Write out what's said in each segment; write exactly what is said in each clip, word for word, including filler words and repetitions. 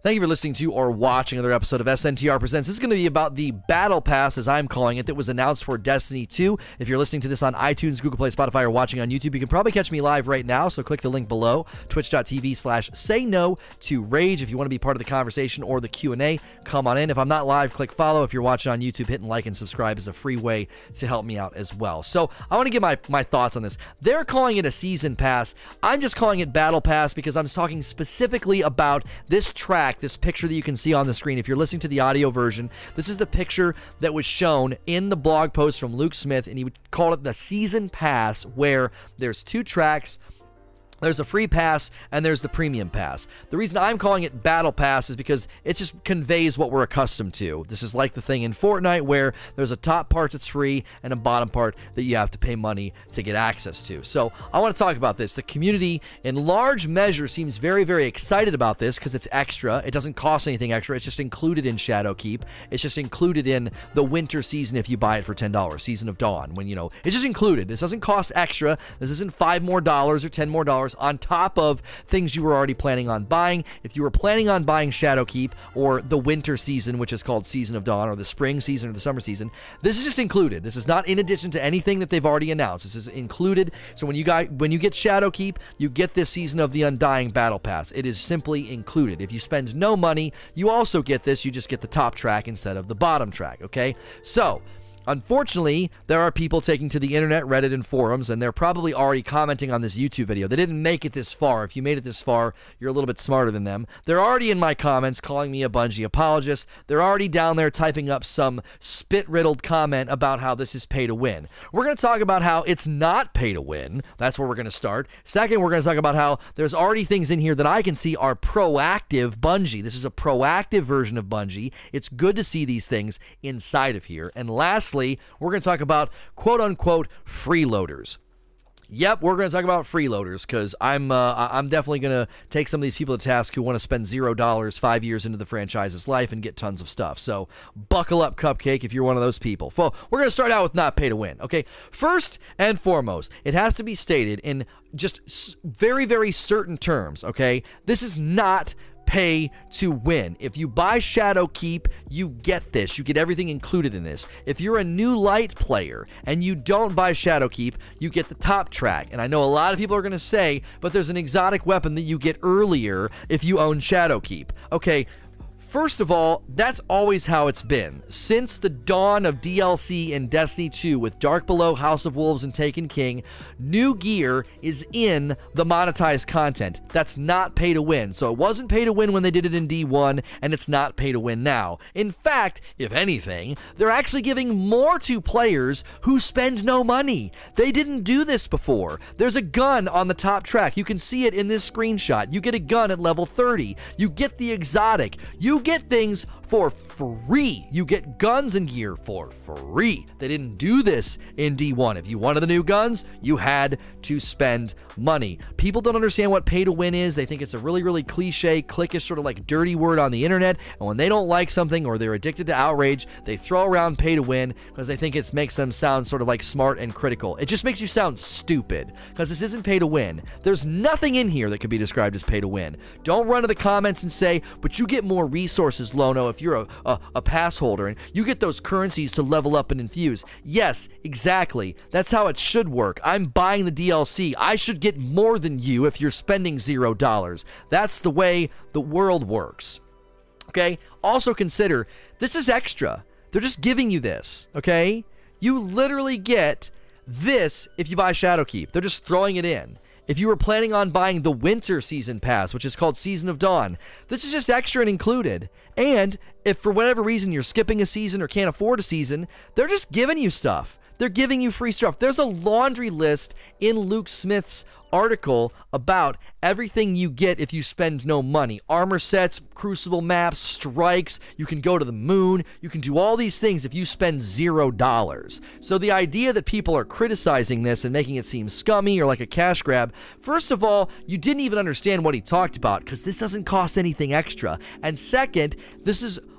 Thank you for listening to or watching another episode of S N T R Presents. This is going to be about the Battle Pass, as I'm calling it, that was announced for Destiny two. If you're listening to this on iTunes, Google Play, Spotify, or watching on YouTube, you can probably catch me live right now, so click the link below, twitch.tv slash say no to rage. If you want to be part of the conversation or the Q and A, come on in. If I'm not live, click follow. If you're watching on YouTube, hitting like and subscribe is a free way to help me out as well. So I want to give my, my thoughts on this. They're calling it a Season Pass. I'm just calling it Battle Pass because I'm talking specifically about this track, this picture that you can see on the screen. If you're listening to the audio version, this is the picture that was shown in the blog post from Luke Smith, and he would call it the Season Pass, where there's two tracks. There's a free pass and there's the premium pass. The reason I'm calling it Battle Pass is because it just conveys what we're accustomed to. This is like the thing in Fortnite where there's a top part that's free and a bottom part that you have to pay money to get access to. So I want to talk about this. The community in large measure seems very, very excited about this because it's extra. It doesn't cost anything extra. It's just included in Shadowkeep. It's just included in the winter season if you buy it for ten dollars, Season of Dawn. When, you know, it's just included. This doesn't cost extra. This isn't five more dollars or ten more dollars on top of things you were already planning on buying. If you were planning on buying Shadowkeep or the winter season, which is called Season of Dawn, or the spring season or the summer season, this is just included. This is not in addition to anything that they've already announced. This is included. So when you got when you get Shadowkeep, you get this Season of the Undying Battle Pass. It is simply included. If you spend no money, you also get this. You just get the top track instead of the bottom track, okay? So unfortunately, there are people taking to the internet, Reddit, and forums, and they're probably already commenting on this YouTube video. They didn't make it this far. If you made it this far, you're a little bit smarter than them. They're already in my comments calling me a Bungie apologist. They're already down there typing up some spit-riddled comment about how this is pay to win. We're going to talk about how it's not pay to win. That's where we're going to start. Second, we're going to talk about how there's already things in here that I can see are proactive Bungie. This is a proactive version of Bungie. It's good to see these things inside of here. And lastly, we're going to talk about quote-unquote freeloaders. Yep, we're going to talk about freeloaders because I'm uh, I'm definitely going to take some of these people to task who want to spend zero dollars five years into the franchise's life and get tons of stuff. So buckle up, Cupcake, if you're one of those people. Well, we're going to start out with not pay to win. Okay, first and foremost, it has to be stated in just very, very certain terms. Okay, this is not pay to win. If you buy Shadowkeep, you get this. You get everything included in this. If you're a new light player and you don't buy Shadowkeep, you get the top track. And I know a lot of people are going to say, but there's an exotic weapon that you get earlier if you own Shadowkeep. Okay, first of all, that's always how it's been. Since the dawn of D L C in Destiny two with Dark Below, House of Wolves, and Taken King, new gear is in the monetized content. That's not pay to win. So it wasn't pay to win when they did it in D one, and it's not pay to win now. In fact, if anything, they're actually giving more to players who spend no money. They didn't do this before. There's a gun on the top track. You can see it in this screenshot. You get a gun at level thirty. You get the exotic. You get things for free. You get guns and gear for free. They didn't do this in D one. If you wanted the new guns, you had to spend money. People don't understand what pay to win is. They think it's a really, really cliche, cliquish, sort of like dirty word on the internet. And when they don't like something or they're addicted to outrage, they throw around pay to win because they think it makes them sound sort of like smart and critical. It just makes you sound stupid because this isn't pay to win. There's nothing in here that could be described as pay to win. Don't run to the comments and say, but you get more resources, Lono, if you're a, a, a pass holder, and you get those currencies to level up and infuse. Yes, exactly. That's how it should work. I'm buying the D L C. I should get more than you if you're spending zero dollars. That's the way the world works. Okay? Also consider, this is extra. They're just giving you this, okay? You literally get this if you buy Shadowkeep. They're just throwing it in. If you were planning on buying the winter season pass, which is called Season of Dawn, this is just extra and included. And if for whatever reason you're skipping a season or can't afford a season, they're just giving you stuff. They're giving you free stuff. There's a laundry list in Luke Smith's article about everything you get if you spend no money. Armor sets, Crucible maps, strikes, you can go to the moon, you can do all these things if you spend zero dollars. So the idea that people are criticizing this and making it seem scummy or like a cash grab, first of all, you didn't even understand what he talked about because this doesn't cost anything extra. And second, this is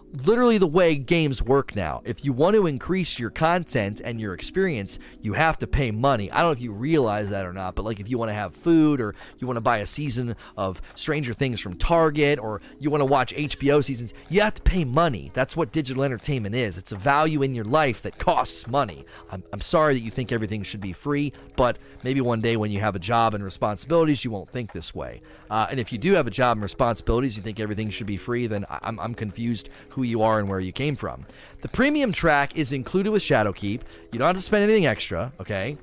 literally the way games work now. If you want to increase your content and your experience, you have to pay money. I don't know if you realize that or not, but like if you want to have food, or you want to buy a season of Stranger Things from Target, or you want to watch H B O seasons, you have to pay money. That's what digital entertainment is. It's a value in your life that costs money. I'm, I'm sorry that you think everything should be free, but maybe one day when you have a job and responsibilities, you won't think this way. Uh, and if you do have a job and responsibilities, you think everything should be free, then I'm, I'm confused who you are and where you came from. The premium track is included with Shadowkeep. You don't have to spend anything extra, okay?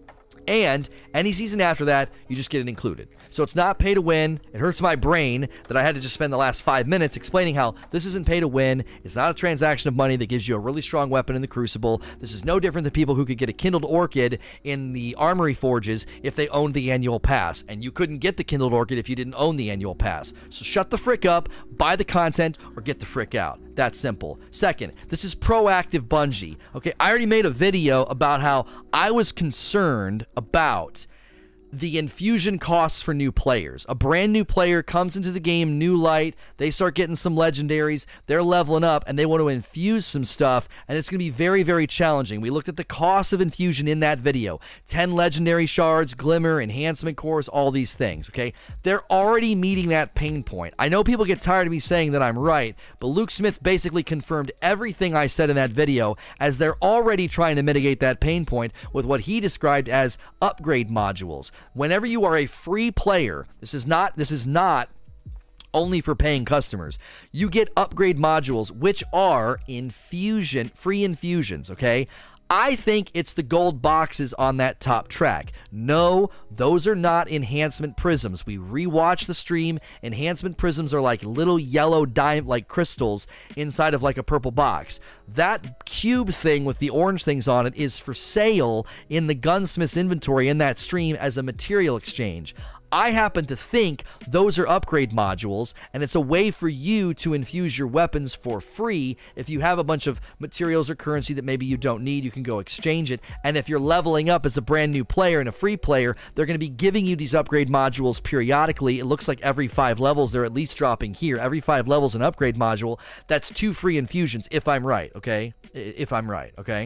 And any season after that, you just get it included. So it's not pay to win. It hurts my brain that I had to just spend the last five minutes explaining how this isn't pay to win. It's not a transaction of money that gives you a really strong weapon in the Crucible. This is no different than people who could get a Kindled Orchid in the Armory Forges if they owned the annual pass. And you couldn't get the Kindled Orchid if you didn't own the annual pass. So shut the frick up, buy the content, or get the frick out. That's simple. Second, this is proactive Bungie. Okay, I already made a video about how I was concerned about the infusion costs for new players. A brand new player comes into the game, new light, they start getting some legendaries, they're leveling up, and they want to infuse some stuff, and it's going to be very, very challenging. We looked at the cost of infusion in that video. ten legendary shards, glimmer, enhancement cores, all these things, okay? They're already meeting that pain point. I know people get tired of me saying that I'm right, but Luke Smith basically confirmed everything I said in that video, as they're already trying to mitigate that pain point with what he described as upgrade modules. Whenever you are a free player, this is not this is not only for paying customers. You get upgrade modules, which are infusion, free infusions, okay? I think it's the gold boxes on that top track. No, those are not enhancement prisms. We rewatched the stream. Enhancement prisms are like little yellow dime like crystals inside of like a purple box. That cube thing with the orange things on it is for sale in the gunsmith's inventory in that stream as a material exchange. I happen to think those are upgrade modules, and it's a way for you to infuse your weapons for free. If you have a bunch of materials or currency that maybe you don't need, you can go exchange it. And if you're leveling up as a brand new player and a free player, they're going to be giving you these upgrade modules periodically. It looks like every five levels, they're at least dropping here. Every five levels, an upgrade module. That's two free infusions, if I'm right, okay? If I'm right, okay?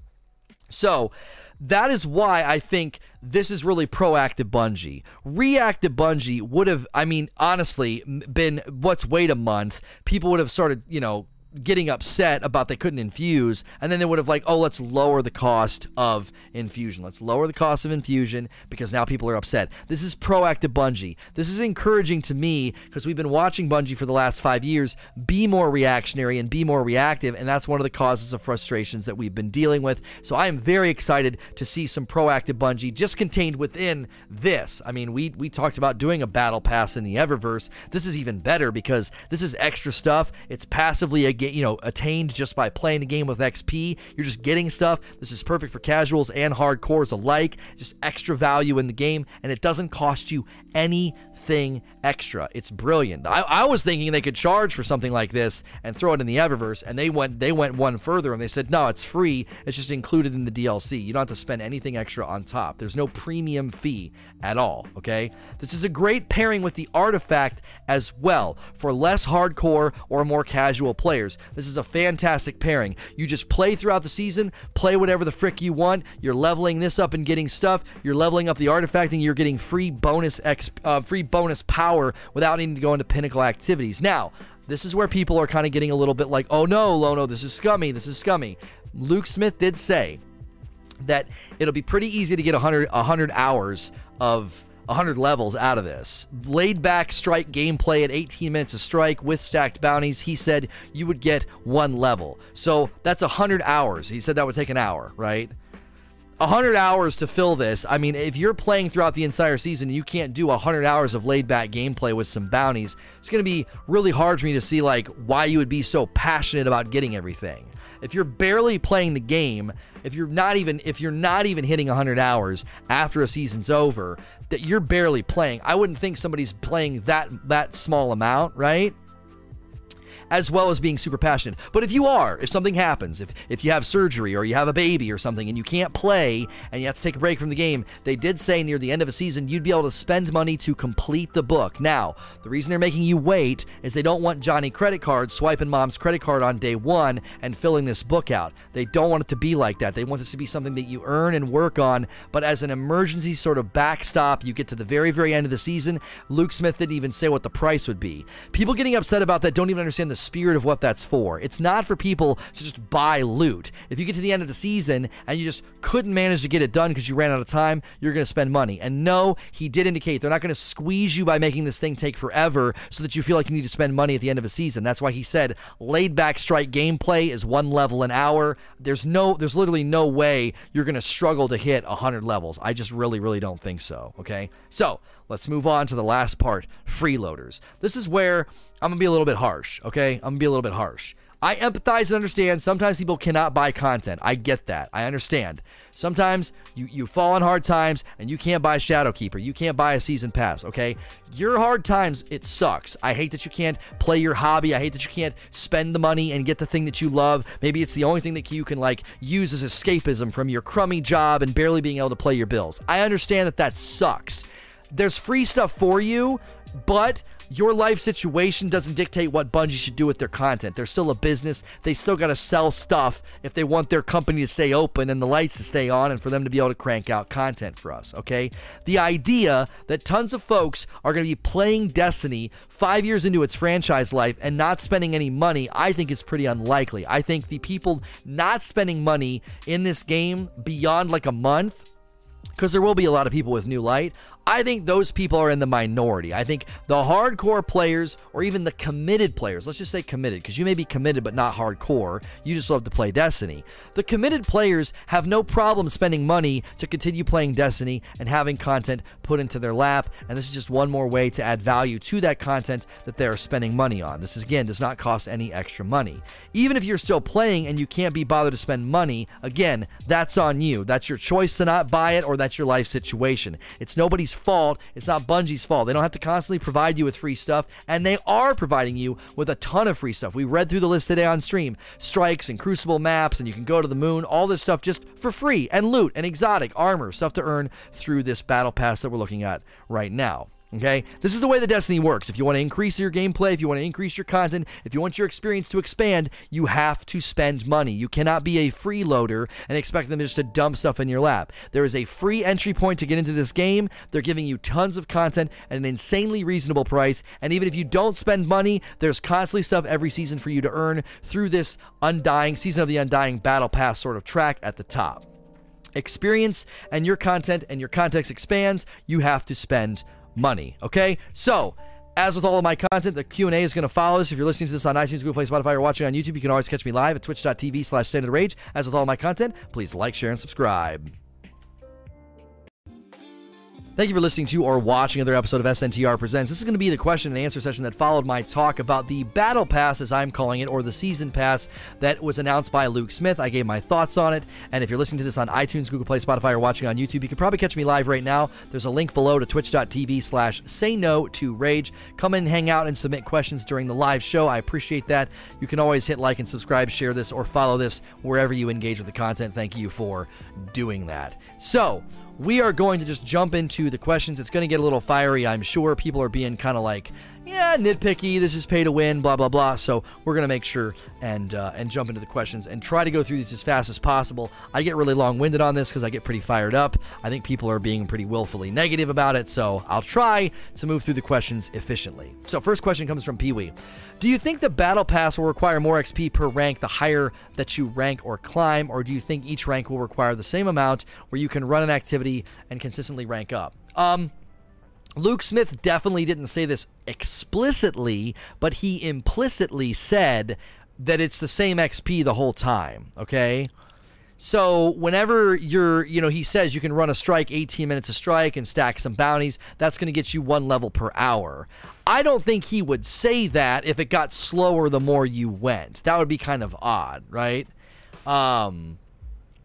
So that is why I think this is really proactive Bungie. Reactive Bungie would have, I mean, honestly, been, what's wait a month, people would have started, you know, getting upset about they couldn't infuse, and then they would have like, oh, let's lower the cost of infusion. Let's lower the cost of infusion because now people are upset. This is proactive Bungie. This is encouraging to me because we've been watching Bungie for the last five years be more reactionary and be more reactive, and that's one of the causes of frustrations that we've been dealing with. So I am very excited to see some proactive Bungie just contained within this. I mean, we, we talked about doing a battle pass in the Eververse. This is even better because this is extra stuff. It's passively a you know, attained just by playing the game with X P. You're just getting stuff. This is perfect for casuals and hardcores alike. Just extra value in the game, and it doesn't cost you anything extra. It's brilliant. I, I was thinking they could charge for something like this and throw it in the Eververse, and they went they went one further and they said, no, it's free. It's just included in the D L C. You don't have to spend anything extra on top. There's no premium fee at all, okay? This is a great pairing with the artifact as well for less hardcore or more casual players. This is a fantastic pairing. You just play throughout the season, play whatever the frick you want. You're leveling this up and getting stuff. You're leveling up the artifact and you're getting free bonus X, uh, free bonus power without needing to go into pinnacle activities. Now, this is where people are kind of getting a little bit like, oh no, Lono, this is scummy, this is scummy. Luke Smith did say that it'll be pretty easy to get one hundred, one hundred hours of one hundred levels out of this. Laid back strike gameplay at eighteen minutes a strike with stacked bounties. He said you would get one level. So that's one hundred hours. He said that would take an hour, right? one hundred hours to fill this. I mean, if you're playing throughout the entire season and you can't do one hundred hours of laid back gameplay with some bounties, it's going to be really hard for me to see like why you would be so passionate about getting everything. If you're barely playing the game, if you're not even if you're not even hitting one hundred hours after a season's over, that you're barely playing. I wouldn't think somebody's playing that that small amount, right? as well as being super passionate. But if you are, if something happens, if, if you have surgery or you have a baby or something and you can't play and you have to take a break from the game, they did say near the end of a season you'd be able to spend money to complete the book. Now, the reason they're making you wait is they don't want Johnny credit card swiping mom's credit card on day one and filling this book out. They don't want it to be like that. They want this to be something that you earn and work on, but as an emergency sort of backstop, you get to the very, very end of the season. Luke Smith didn't even say what the price would be. People getting upset about that don't even understand the spirit of what that's for. It's not for people to just buy loot. If you get to the end of the season and you just couldn't manage to get it done because you ran out of time, you're going to spend money. And no, he did indicate they're not going to squeeze you by making this thing take forever so that you feel like you need to spend money at the end of a season. That's why he said laid back strike gameplay is one level an hour. There's no, there's literally no way you're going to struggle to hit one hundred levels. I just really, really don't think so. Okay. So let's move on to the last part, freeloaders. This is where I'm going to be a little bit harsh. Okay. I'm going to be a little bit harsh. I empathize and understand sometimes people cannot buy content. I get that. I understand. Sometimes you, you fall on hard times and you can't buy Shadowkeeper. You can't buy a season pass, okay? Your hard times, it sucks. I hate that you can't play your hobby. I hate that you can't spend the money and get the thing that you love. Maybe it's the only thing that you can, like, use as escapism from your crummy job and barely being able to play your bills. I understand that that sucks. There's free stuff for you, but your life situation doesn't dictate what Bungie should do with their content. They're still a business. They still got to sell stuff if they want their company to stay open and the lights to stay on and for them to be able to crank out content for us, okay? The idea that tons of folks are going to be playing Destiny five years into its franchise life and not spending any money, I think is pretty unlikely. I think the people not spending money in this game beyond like a month, because there will be a lot of people with New Light, I think those people are in the minority. I think the hardcore players, or even the committed players, let's just say committed, because you may be committed but not hardcore, you just love to play Destiny. The committed players have no problem spending money to continue playing Destiny and having content put into their lap, and this is just one more way to add value to that content that they're spending money on. This is, again, does not cost any extra money. Even if you're still playing and you can't be bothered to spend money, again, that's on you. That's your choice to not buy it, or that's your life situation. It's nobody's fault. It's not Bungie's fault. They don't have to constantly provide you with free stuff, and they are providing you with a ton of free stuff. We read through the list today on stream. Strikes and Crucible maps, and you can go to the moon, all this stuff just for free, and loot and exotic armor, stuff to earn through this battle pass that we're looking at right now. Okay, this is the way that Destiny works. If you want to increase your gameplay, if you want to increase your content, if you want your experience to expand, you have to spend money. You cannot be a freeloader and expect them just to dump stuff in your lap. There is a free entry point to get into this game. They're giving you tons of content at an insanely reasonable price, and even if you don't spend money, there's constantly stuff every season for you to earn through this Undying, Season of the Undying Battle Pass sort of track at the top. Experience and your content and your context expands, you have to spend money, okay? So, as with all of my content, the Q and A is going to follow us. If you're listening to this on iTunes, Google Play, Spotify, or watching on YouTube, you can always catch me live at twitch.tv slash State of the Rage. As with all of my content, please like, share, and subscribe. Thank you for listening to or watching another episode of S N T R Presents. This is going to be the question and answer session that followed my talk about the Battle Pass, as I'm calling it, or the Season Pass that was announced by Luke Smith. I gave my thoughts on it, and if you're listening to this on iTunes, Google Play, Spotify, or watching on YouTube, you can probably catch me live right now. There's a link below to twitch.tv slash say no to rage. Come in, hang out, and submit questions during the live show. I appreciate that. You can always hit like and subscribe, share this, or follow this wherever you engage with the content. Thank you for doing that. So, we are going to just jump into the questions. It's going to get a little fiery, I'm sure. People are being kind of like, yeah, nitpicky, this is pay to win, blah, blah, blah. So we're going to make sure and uh, and jump into the questions and try to go through these as fast as possible. I get really long-winded on this because I get pretty fired up. I think people are being pretty willfully negative about it, so I'll try to move through the questions efficiently. So first question comes from Pee-wee. Do you think the Battle Pass will require more X P per rank the higher that you rank or climb, or do you think each rank will require the same amount where you can run an activity and consistently rank up? Um... Luke Smith definitely didn't say this explicitly, but he implicitly said that it's the same X P the whole time, okay? So whenever you're, you know, he says you can run a strike, eighteen minutes a strike, and stack some bounties, that's going to get you one level per hour. I don't think he would say that if it got slower the more you went. That would be kind of odd, right? Um...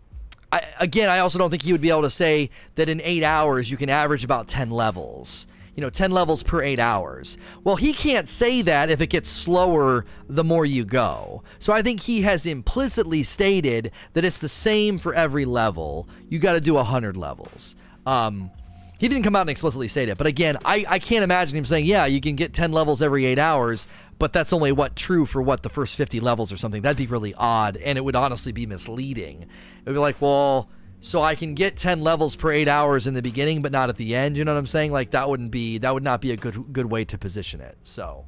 I, again, I also don't think he would be able to say that in eight hours you can average about ten levels. You you know, ten levels per eight hours. Well, he can't say that if it gets slower the more you go. So I think he has implicitly stated that it's the same for every level. You got to do one hundred levels. Um, he didn't come out and explicitly state it. But again, I, I can't imagine him saying, yeah, you can get ten levels every eight hours, but that's only what true for what the first fifty levels or something. That'd be really odd, and it would honestly be misleading. It would be like, well, so I can get ten levels per eight hours in the beginning, but not at the end. You know what I'm saying? Like that wouldn't be, that would not be a good good way to position it. So,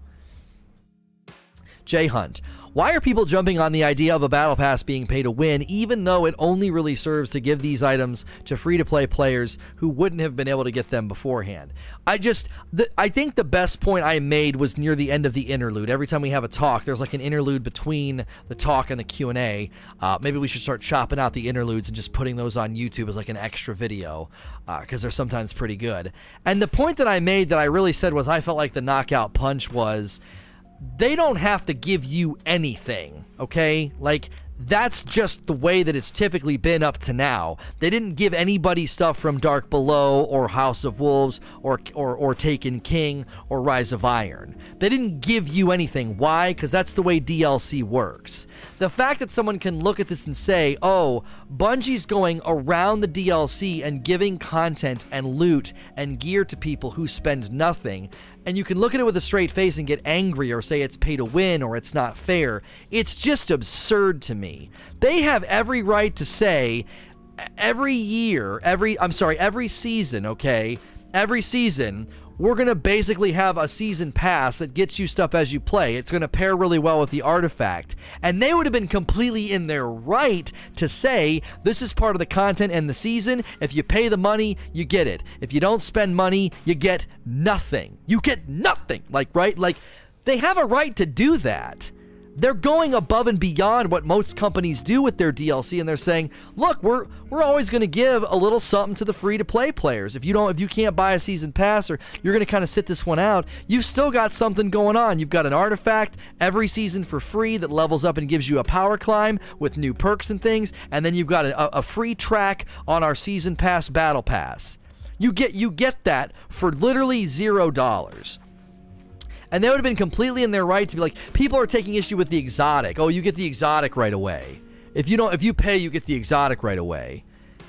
Jay Hunt, why are people jumping on the idea of a battle pass being pay to win, even though it only really serves to give these items to free-to-play players who wouldn't have been able to get them beforehand? I just, the, I think the best point I made was near the end of the interlude. Every time we have a talk, there's like an interlude between the talk and the Q and A. Uh, maybe we should start chopping out the interludes and just putting those on YouTube as like an extra video, because uh, they're sometimes pretty good. And the point that I made that I really said was I felt like the knockout punch was, they don't have to give you anything, okay? Like, that's just the way that it's typically been up to now. They didn't give anybody stuff from Dark Below or House of Wolves or, or, or Taken King or Rise of Iron. They didn't give you anything. Why? Because that's the way D L C works. The fact that someone can look at this and say, oh, Bungie's going around the D L C and giving content and loot and gear to people who spend nothing, and you can look at it with a straight face and get angry or say it's pay to win or it's not fair. It's just absurd to me. They have every right to say every year, every, I'm sorry, every season, okay, every season, we're going to basically have a season pass that gets you stuff as you play. It's going to pair really well with the artifact. And they would have been completely in their right to say, this is part of the content and the season. If you pay the money, you get it. If you don't spend money, you get nothing. You get nothing. Like, right? Like, they have a right to do that. They're going above and beyond what most companies do with their D L C, and they're saying, look, we're we're always going to give a little something to the free-to-play players. If you don't, if you can't buy a season pass, or you're going to kind of sit this one out, you've still got something going on. You've got an artifact every season for free that levels up and gives you a power climb with new perks and things, and then you've got a, a free track on our season pass battle pass. You get you get that for literally zero dollars. And they would have been completely in their right to be like, people are taking issue with the exotic. Oh, you get the exotic right away. If you don't, if you pay, you get the exotic right away.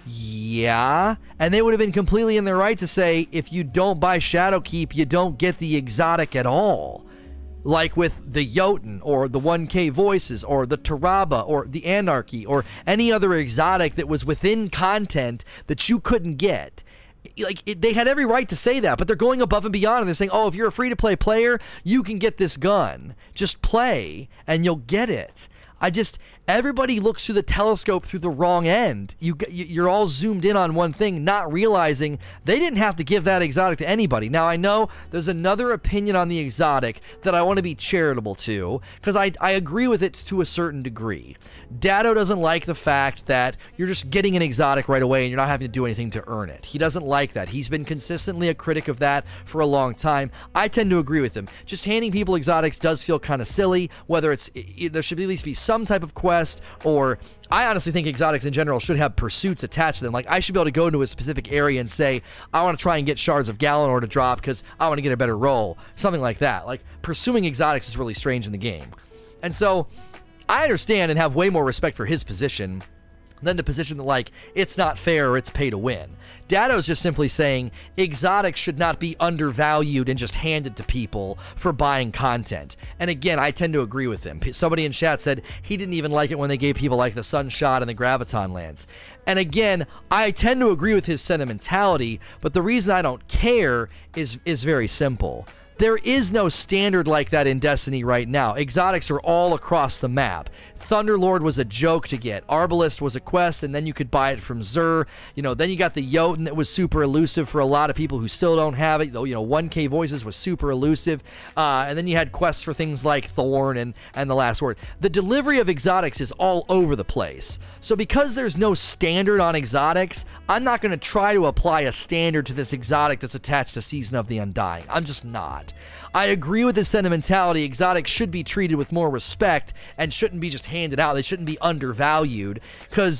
Yeah. And they would have been completely in their right to say, if you don't buy Shadowkeep, you don't get the exotic at all. Like with the Jotun, or the one K Voices, or the Taraba, or the Anarchy, or any other exotic that was within content that you couldn't get. Like, it, they had every right to say that, but they're going above and beyond, and they're saying, oh, if you're a free-to-play player, you can get this gun. Just play, and you'll get it. I just, everybody looks through the telescope through the wrong end. You, you're all zoomed in on one thing, not realizing they didn't have to give that exotic to anybody. Now, I know there's another opinion on the exotic that I want to be charitable to, because I, I agree with it to a certain degree. Dado doesn't like the fact that you're just getting an exotic right away and you're not having to do anything to earn it. He doesn't like that. He's been consistently a critic of that for a long time. I tend to agree with him. Just handing people exotics does feel kind of silly, whether it's, it, there should at least be some type of quest, or I honestly think exotics in general should have pursuits attached to them. Like, I should be able to go into a specific area and say, I want to try and get shards of Galanor to drop because I want to get a better roll. Something like that. Like, pursuing exotics is really strange in the game. And so, I understand and have way more respect for his position than the position that, like, it's not fair or it's pay to win. Dado's just simply saying exotics should not be undervalued and just handed to people for buying content. And again, I tend to agree with him. Somebody in chat said he didn't even like it when they gave people like the Sunshot and the Graviton lands. And again, I tend to agree with his sentimentality, but the reason I don't care is, is very simple. There is no standard like that in Destiny right now. Exotics are all across the map. Thunderlord was a joke to get. Arbalest was a quest, and then you could buy it from Xur. You know, then you got the Jotun that was super elusive for a lot of people who still don't have it. Though, you know, one K Voices was super elusive. Uh, and then you had quests for things like Thorn and, and The Last Word. The delivery of exotics is all over the place. So because there's no standard on exotics, I'm not going to try to apply a standard to this exotic that's attached to Season of the Undying. I'm just not. I agree with his sentimentality. Exotics should be treated with more respect and shouldn't be just handed out. They shouldn't be undervalued, because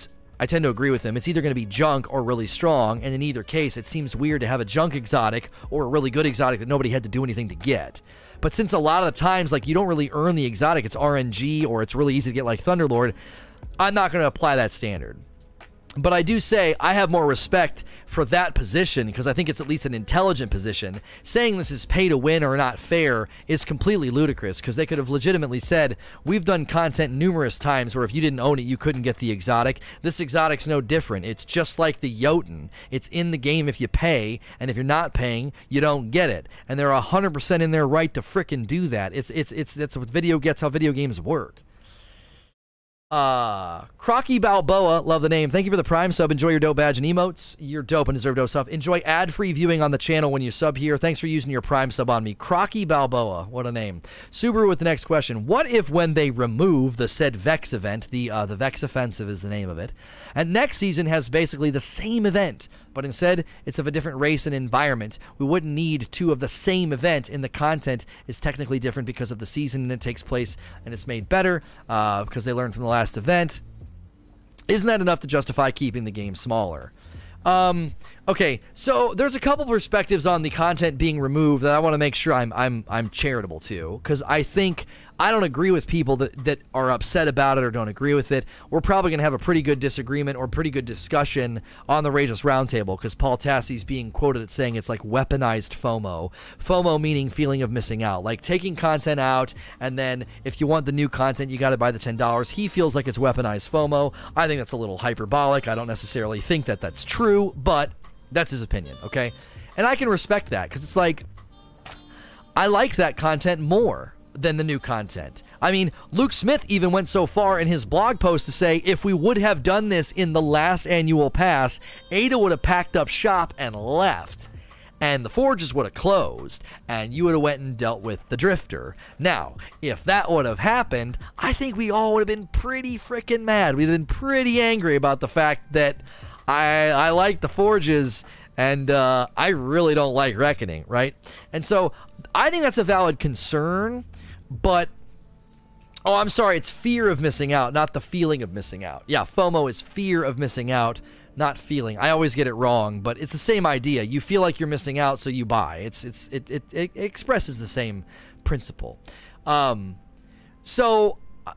I tend to agree with him. It's either going to be junk or really strong, and in either case, it seems weird to have a junk exotic or a really good exotic that nobody had to do anything to get. But since a lot of the times, like, you don't really earn the exotic, it's R N G, or it's really easy to get like Thunderlord, I'm not going to apply that standard. But I do say I have more respect for that position because I think it's at least an intelligent position. Saying this is pay to win or not fair is completely ludicrous because they could have legitimately said, we've done content numerous times where if you didn't own it, you couldn't get the exotic. This exotic's no different. It's just like the Jotun. It's in the game if you pay, and if you're not paying, you don't get it. And they're one hundred percent in their right to frickin' do that. It's, it's, it's, that's what video gets, how video games work. Uh, Crocky Balboa, love the name. Thank you for the Prime sub. Enjoy your dope badge and emotes. You're dope and deserve dope stuff. Enjoy ad-free viewing on the channel when you sub here. Thanks for using your Prime sub on me. Crocky Balboa, what a name. Subaru with the next question. What if when they remove the said Vex event, the uh, the Vex Offensive is the name of it, and next season has basically the same event, but instead it's of a different race and environment? We wouldn't need two of the same event, and the content is technically different because of the season and it takes place and it's made better uh, because they learned from the last event. Isn't that enough to justify keeping the game smaller? Um, okay, so there's a couple perspectives on the content being removed that I want to make sure I'm I'm I'm charitable to, because I think I don't agree with people that, that are upset about it or don't agree with it. We're probably going to have a pretty good disagreement or pretty good discussion on the Rageless Roundtable, because Paul Tassie's being quoted as saying it's like weaponized FOMO. FOMO meaning feeling of missing out, like taking content out, and then if you want the new content, you got to buy the ten dollars. He feels like it's weaponized FOMO. I think that's a little hyperbolic. I don't necessarily think that that's true, but that's his opinion, okay? And I can respect that, because it's like, I like that content more than the new content. I mean, Luke Smith even went so far in his blog post to say, if we would have done this in the last annual pass, Ada would have packed up shop and left, and the forges would have closed, and you would have went and dealt with the Drifter. Now, if that would have happened, I think we all would have been pretty freaking mad. We'd have been pretty angry about the fact that I, I like the forges, and uh, I really don't like Reckoning, right? And so I think that's a valid concern, but oh, I'm sorry, it's fear of missing out, not the feeling of missing out. Yeah, FOMO is fear of missing out, not feeling. I always get it wrong, but it's the same idea. You feel like you're missing out, so you buy. It's it's it it, it expresses the same principle. Um, so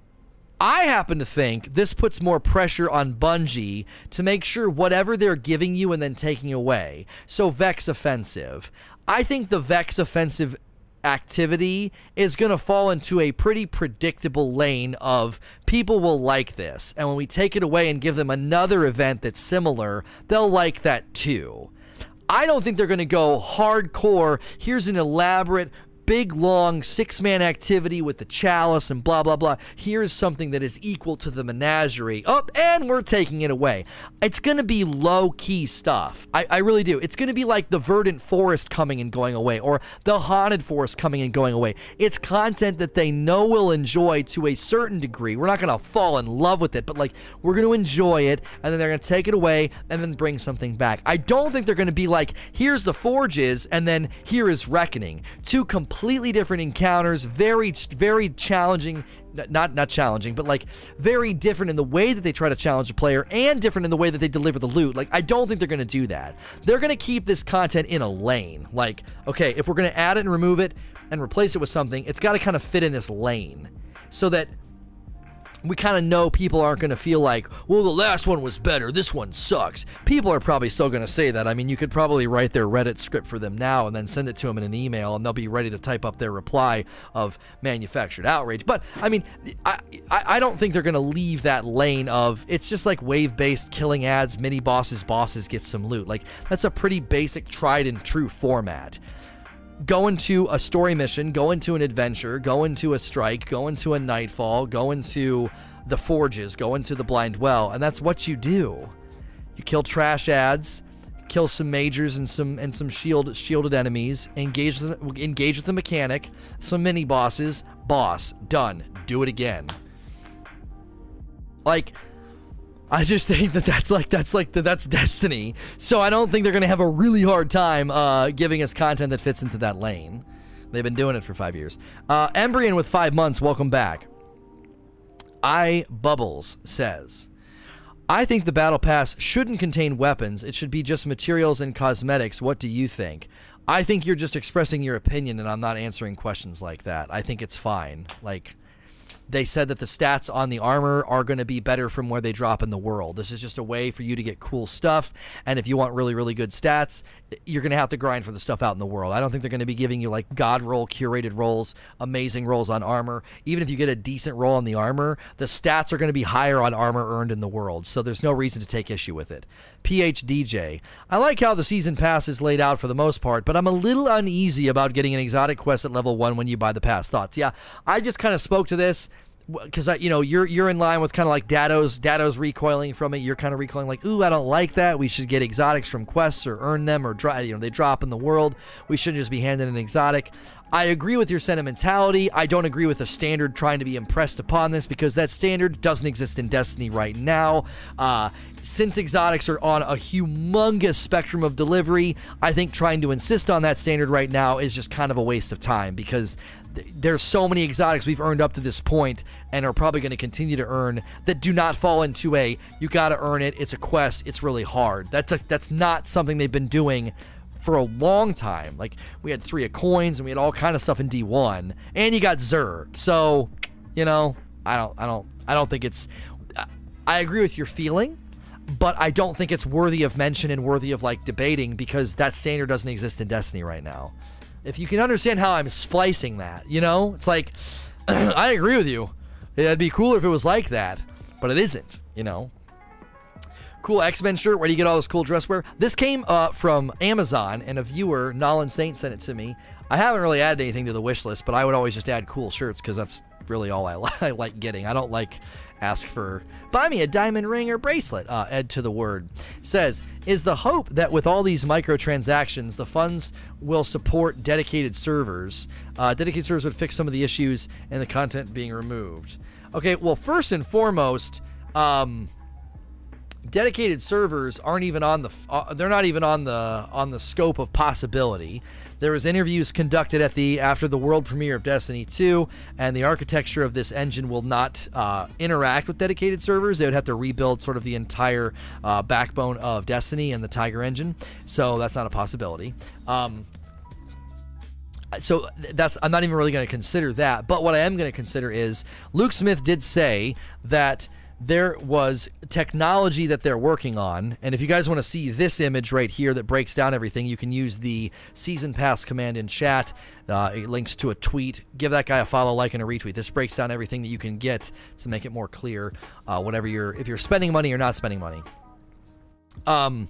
I happen to think this puts more pressure on Bungie to make sure whatever they're giving you and then taking away. So Vex Offensive. I think the Vex Offensive activity is going to fall into a pretty predictable lane of people will like this, and when we take it away and give them another event that's similar, they'll like that too. I don't think they're going to go hardcore, here's an elaborate big, long, six-man activity with the chalice and blah, blah, blah. Here's something that is equal to the menagerie. Oh, and we're taking it away. It's going to be low-key stuff. I, I really do. It's going to be like the Verdant Forest coming and going away, or the Haunted Forest coming and going away. It's content that they know we'll enjoy to a certain degree. We're not going to fall in love with it, but, like, we're going to enjoy it, and then they're going to take it away and then bring something back. I don't think they're going to be like, here's the Forges, and then here is Reckoning. Two completely Completely different encounters, very, very challenging, not not challenging, but like very different in the way that they try to challenge a player and different in the way that they deliver the loot. Like, I don't think they're going to do that. They're going to keep this content in a lane. Like, okay, if we're going to add it and remove it and replace it with something, it's got to kind of fit in this lane so that we kind of know people aren't going to feel like, well, the last one was better, this one sucks. People are probably still going to say that. I mean, you could probably write their Reddit script for them now and then send it to them in an email, and they'll be ready to type up their reply of manufactured outrage. But, I mean, I, I, I don't think they're going to leave that lane of, it's just like wave-based killing ads, mini-bosses, bosses get some loot. Like, that's a pretty basic, tried-and-true format. Go into a story mission, go into an adventure, go into a strike, go into a nightfall, go into the forges, go into the blind well, and that's what you do. You kill trash ads, kill some majors and some and some shield shielded enemies, engage with, engage with the mechanic, some mini bosses, boss, done. Do it again. Like, I just think that that's like that's like the, that's Destiny. So I don't think they're gonna have a really hard time uh, giving us content that fits into that lane. They've been doing it for five years. Uh, Embryon with five months. Welcome back. I Bubbles says, I think the Battle Pass shouldn't contain weapons. It should be just materials and cosmetics. What do you think? I think you're just expressing your opinion, and I'm not answering questions like that. I think it's fine. Like, they said that the stats on the armor are going to be better from where they drop in the world. This is just a way for you to get cool stuff, and if you want really, really good stats, you're going to have to grind for the stuff out in the world. I don't think they're going to be giving you, like, god roll, curated rolls, amazing rolls on armor. Even if you get a decent roll on the armor, the stats are going to be higher on armor earned in the world, so there's no reason to take issue with it. P H D J, I like how the season pass is laid out for the most part, but I'm a little uneasy about getting an exotic quest at level one when you buy the pass. Thoughts? Yeah, I just kind of spoke to this because, you know, you're you're in line with kind of like Dado's, Dado's recoiling from it. You're kind of recoiling like, ooh, I don't like that. We should get exotics from quests or earn them or, dry, you know, they drop in the world. We shouldn't just be handed an exotic. I agree with your sentimentality. I don't agree with the standard trying to be impressed upon this because that standard doesn't exist in Destiny right now. Uh, since exotics are on a humongous spectrum of delivery, I think trying to insist on that standard right now is just kind of a waste of time because th- there's so many exotics we've earned up to this point and are probably going to continue to earn that do not fall into a, you got to earn it, it's a quest, it's really hard. That's, a, that's not something they've been doing for a long time. Like, we had three of coins and we had all kind of stuff in D one, and you got Xur. So, you know, I don't, I don't, I don't think it's. I agree with your feeling, but I don't think it's worthy of mention and worthy of like debating because that standard doesn't exist in Destiny right now. If you can understand how I'm splicing that, you know, it's like I agree with you. It'd be cooler if it was like that, but it isn't. You know. Cool X-Men shirt. Where do you get all this cool dress wear? This came uh, from Amazon, and a viewer, Nolan Saint, sent it to me. I haven't really added anything to the wish list, but I would always just add cool shirts because that's really all I, li I like getting. I don't like ask for, buy me a diamond ring or bracelet. Uh, Ed to the word says, is the hope that with all these microtransactions, the funds will support dedicated servers? Uh, dedicated servers would fix some of the issues and the content being removed. Okay, well, first and foremost, um... dedicated servers aren't even on the uh, they're not even on the on the scope of possibility. There was interviews conducted at the after the world premiere of Destiny two, and the architecture of this engine will not uh, interact with dedicated servers. They would have to rebuild sort of the entire uh, backbone of Destiny and the Tiger engine, so that's not a possibility. Um, so that's I'm not even really going to consider that, but what I am going to consider is Luke Smith did say that there was technology that they're working on, and if you guys want to see this image right here that breaks down everything, you can use the Season Pass command in chat. Uh, it links to a tweet. Give that guy a follow, like, and a retweet. This breaks down everything that you can get to make it more clear, uh, whatever you're, if you're spending money or not spending money. Um,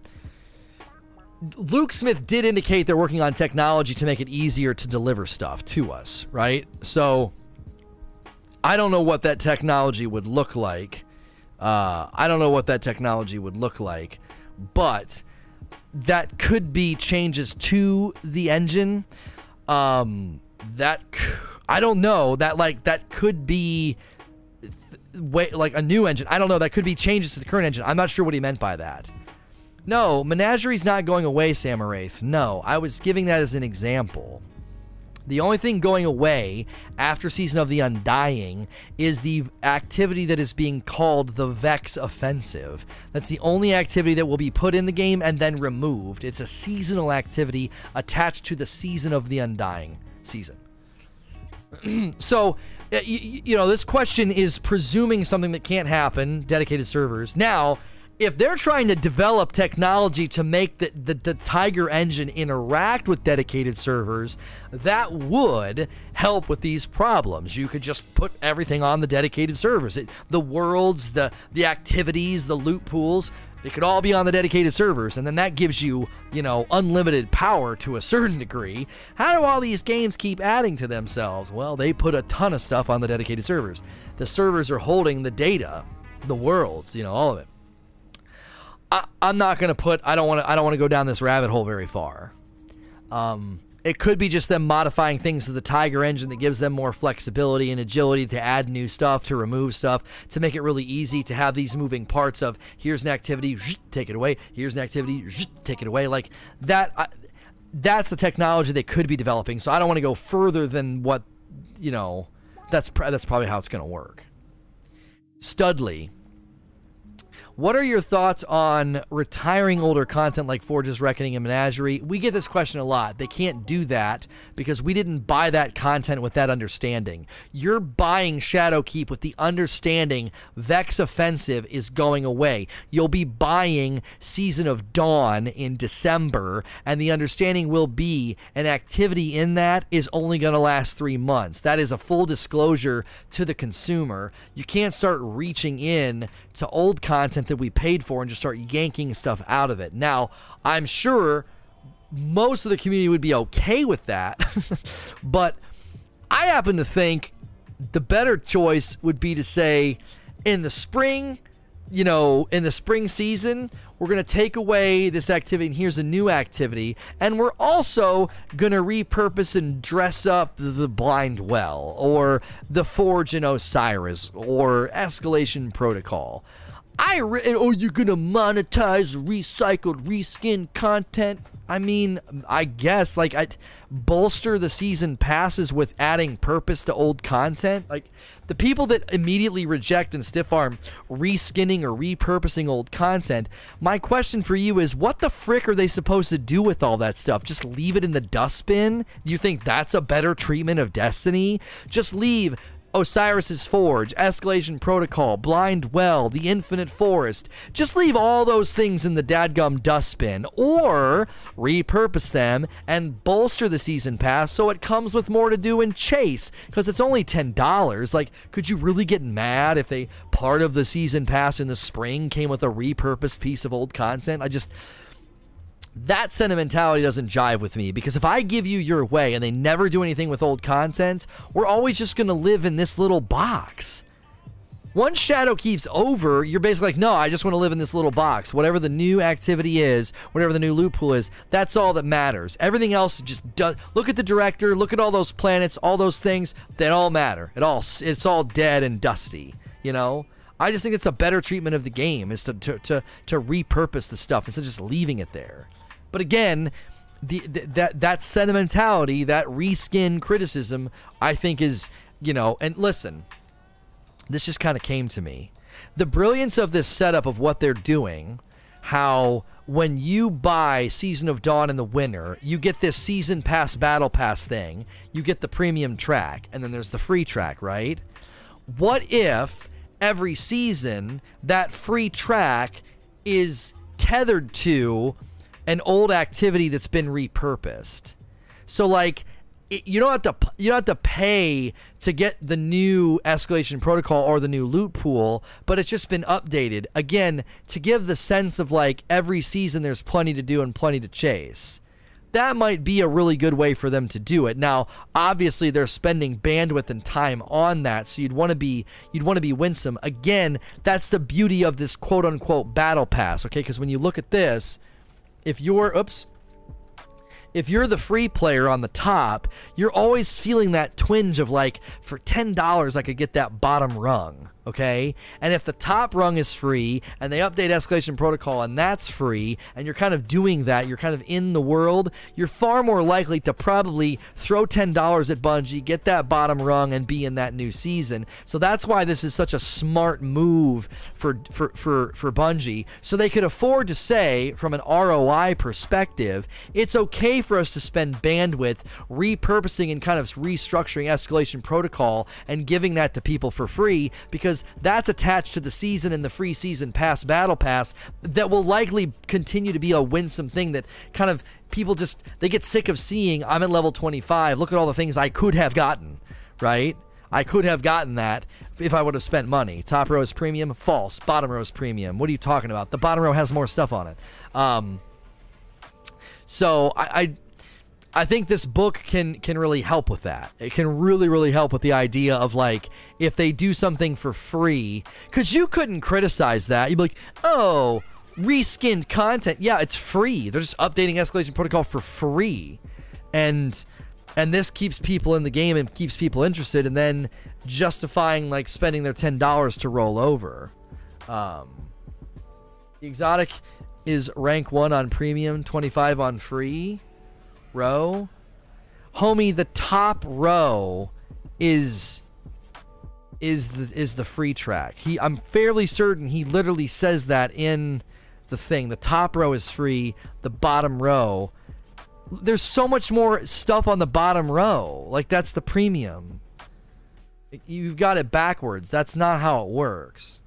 Luke Smith did indicate they're working on technology to make it easier to deliver stuff to us, right? So I don't know what that technology would look like. Uh, I don't know what that technology would look like, but that could be changes to the engine. Um, that I don't know. That like that could be th way, like a new engine. I don't know. That could be changes to the current engine. I'm not sure what he meant by that. No, Menagerie's not going away, Samaraith. No, I was giving that as an example. The only thing going away after Season of the Undying is the activity that is being called the Vex Offensive. That's the only activity that will be put in the game and then removed. It's a seasonal activity attached to the Season of the Undying season. So, you, you know, this question is presuming something that can't happen, dedicated servers. Now, if they're trying to develop technology to make the, the, the Tiger engine interact with dedicated servers, that would help with these problems. You could just put everything on the dedicated servers. It, the worlds, the, the activities, the loot pools, they could all be on the dedicated servers, and then that gives you, you know, unlimited power to a certain degree. How do all these games keep adding to themselves? Well, they put a ton of stuff on the dedicated servers. The servers are holding the data, the worlds, you know, all of it. I, I'm not gonna put. I don't want to. I don't want to go down this rabbit hole very far. Um, it could be just them modifying things to the Tiger engine that gives them more flexibility and agility to add new stuff, to remove stuff, to make it really easy to have these moving parts of here's an activity, take it away. Here's an activity, take it away. Like that. I, that's the technology they could be developing. So I don't want to go further than what, you know. That's pr that's probably how it's gonna work. Studley. What are your thoughts on retiring older content like Forge's Reckoning and Menagerie? We get this question a lot. They can't do that because we didn't buy that content with that understanding. You're buying Shadowkeep with the understanding Vex Offensive is going away. You'll be buying Season of Dawn in December, and the understanding will be an activity in that is only going to last three months. That is a full disclosure to the consumer. You can't start reaching in to old content that we paid for and just start yanking stuff out of it. Now, I'm sure most of the community would be okay with that, but I happen to think the better choice would be to say, in the spring, you know, in the spring season, we're going to take away this activity and here's a new activity, and we're also going to repurpose and dress up the Blind Well or the Forge and Osiris or Escalation Protocol. I re- oh, you're going to monetize recycled, reskinned content? I mean, I guess, like, I bolster the season passes with adding purpose to old content. Like, the people that immediately reject and stiff arm reskinning or repurposing old content, my question for you is, what the frick are they supposed to do with all that stuff? Just leave it in the dustbin? Do you think that's a better treatment of Destiny? Just leave Osiris's Forge, Escalation Protocol, Blind Well, the Infinite Forest. Just leave all those things in the dadgum dustbin, or repurpose them and bolster the season pass so it comes with more to do in Chase, because it's only ten dollars. Like, could you really get mad if they part of the season pass in the spring came with a repurposed piece of old content? I just... That sentimentality doesn't jive with me, because if I give you your way and they never do anything with old content, we're always just going to live in this little box. Once Shadowkeep's over, you're basically like, no, I just want to live in this little box. Whatever the new activity is, whatever the new loot pool is, that's all that matters. Everything else just does. Look at the director, look at all those planets, all those things, they all matter. It all, it's all dead and dusty, you know? I just think it's a better treatment of the game is to, to, to, to repurpose the stuff instead of just leaving it there. But again, the, the, that that sentimentality, that reskin criticism, I think is, you know, and listen, this just kind of came to me. The brilliance of this setup of what they're doing, how when you buy Season of Dawn in the winter, you get this Season Pass Battle Pass thing, you get the premium track, and then there's the free track, right? What if every season that free track is tethered to an old activity that's been repurposed? So like, it, you don't have to you don't have to pay to get the new Escalation Protocol or the new loot pool, but it's just been updated again to give the sense of like every season there's plenty to do and plenty to chase. That might be a really good way for them to do it. Now, obviously, they're spending bandwidth and time on that, so you'd want to be you'd want to be winsome. Again, that's the beauty of this quote unquote battle pass, okay? Because when you look at this, if you're, oops, if you're the free player on the top, you're always feeling that twinge of like, for ten dollars I could get that bottom rung, okay? And if the top rung is free and they update Escalation Protocol and that's free, and you're kind of doing that, you're kind of in the world, you're far more likely to probably throw ten dollars at Bungie, get that bottom rung, and be in that new season. So that's why this is such a smart move for, for, for, for Bungie. So they could afford to say, from an R O I perspective, it's okay for us to spend bandwidth repurposing and kind of restructuring Escalation Protocol and giving that to people for free, because that's attached to the season and the free season pass battle pass that will likely continue to be a winsome thing that kind of people just, they get sick of seeing, I'm at level twenty-five, look at all the things I could have gotten, right? I could have gotten that if I would have spent money. Top row is premium, false. Bottom row is premium. What are you talking about? The bottom row has more stuff on it. Um, so I, I I think this book can can really help with that. It can really, really help with the idea of like, if they do something for free, because you couldn't criticize that. You'd be like, oh, reskinned content. Yeah, it's free. They're just updating Escalation Protocol for free. And and this keeps people in the game and keeps people interested, and then justifying like spending their ten dollars to roll over. Um, the exotic is rank one on premium, twenty-five on free. Row, homie, the top row is is the is the free track. He I'm fairly certain he literally says that in the thing. The top row is free, the bottom row, there's so much more stuff on the bottom row. Like, that's the premium. You've got it backwards. That's not how it works.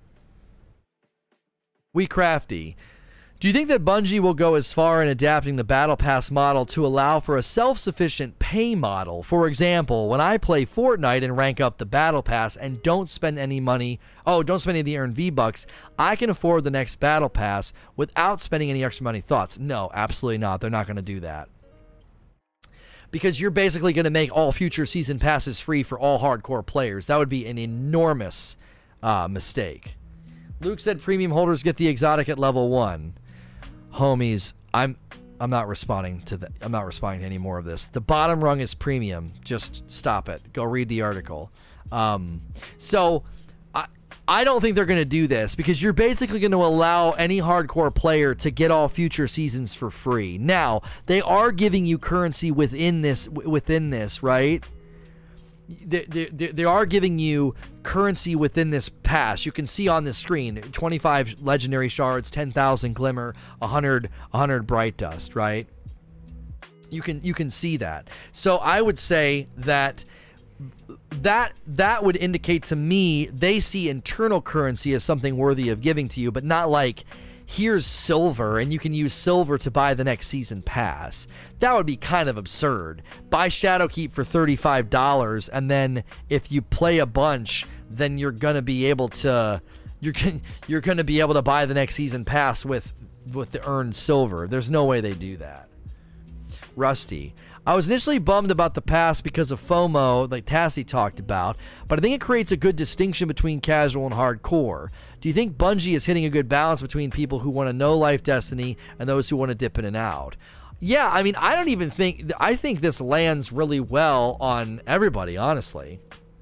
We Crafty. Do you think that Bungie will go as far in adapting the Battle Pass model to allow for a self-sufficient pay model? For example, when I play Fortnite and rank up the Battle Pass and don't spend any money, oh, don't spend any of the earned V-Bucks, I can afford the next Battle Pass without spending any extra money. Thoughts? No, absolutely not. They're not going to do that. Because you're basically going to make all future season passes free for all hardcore players. That would be an enormous uh, mistake. Luke said premium holders get the exotic at level one. Homies, I'm I'm not responding to that. I'm not responding to any more of this. The bottom rung is premium. Just stop it. Go read the article. Um, so I I don't think they're going to do this, because you're basically going to allow any hardcore player to get all future seasons for free. Now, they are giving you currency within this within this, right? They, they, they are giving you currency within this pass. You can see on the screen twenty-five legendary shards, ten thousand glimmer, one hundred, one hundred bright dust, right? You can you can see that. So I would say that that that would indicate to me they see internal currency as something worthy of giving to you, but not like, here's silver and you can use silver to buy the next season pass. That would be kind of absurd. Buy Shadowkeep for thirty-five dollars, and then if you play a bunch, then you're gonna be able to you're gonna, you're gonna be able to buy the next season pass with with the earned silver. There's no way they do that. Rusty. I was initially bummed about the pass because of FOMO, like Tassie talked about, but I think it creates a good distinction between casual and hardcore. Do you think Bungie is hitting a good balance between people who want to know Life Destiny and those who want to dip in and out? Yeah, I mean, I don't even think... I think this lands really well on everybody, honestly.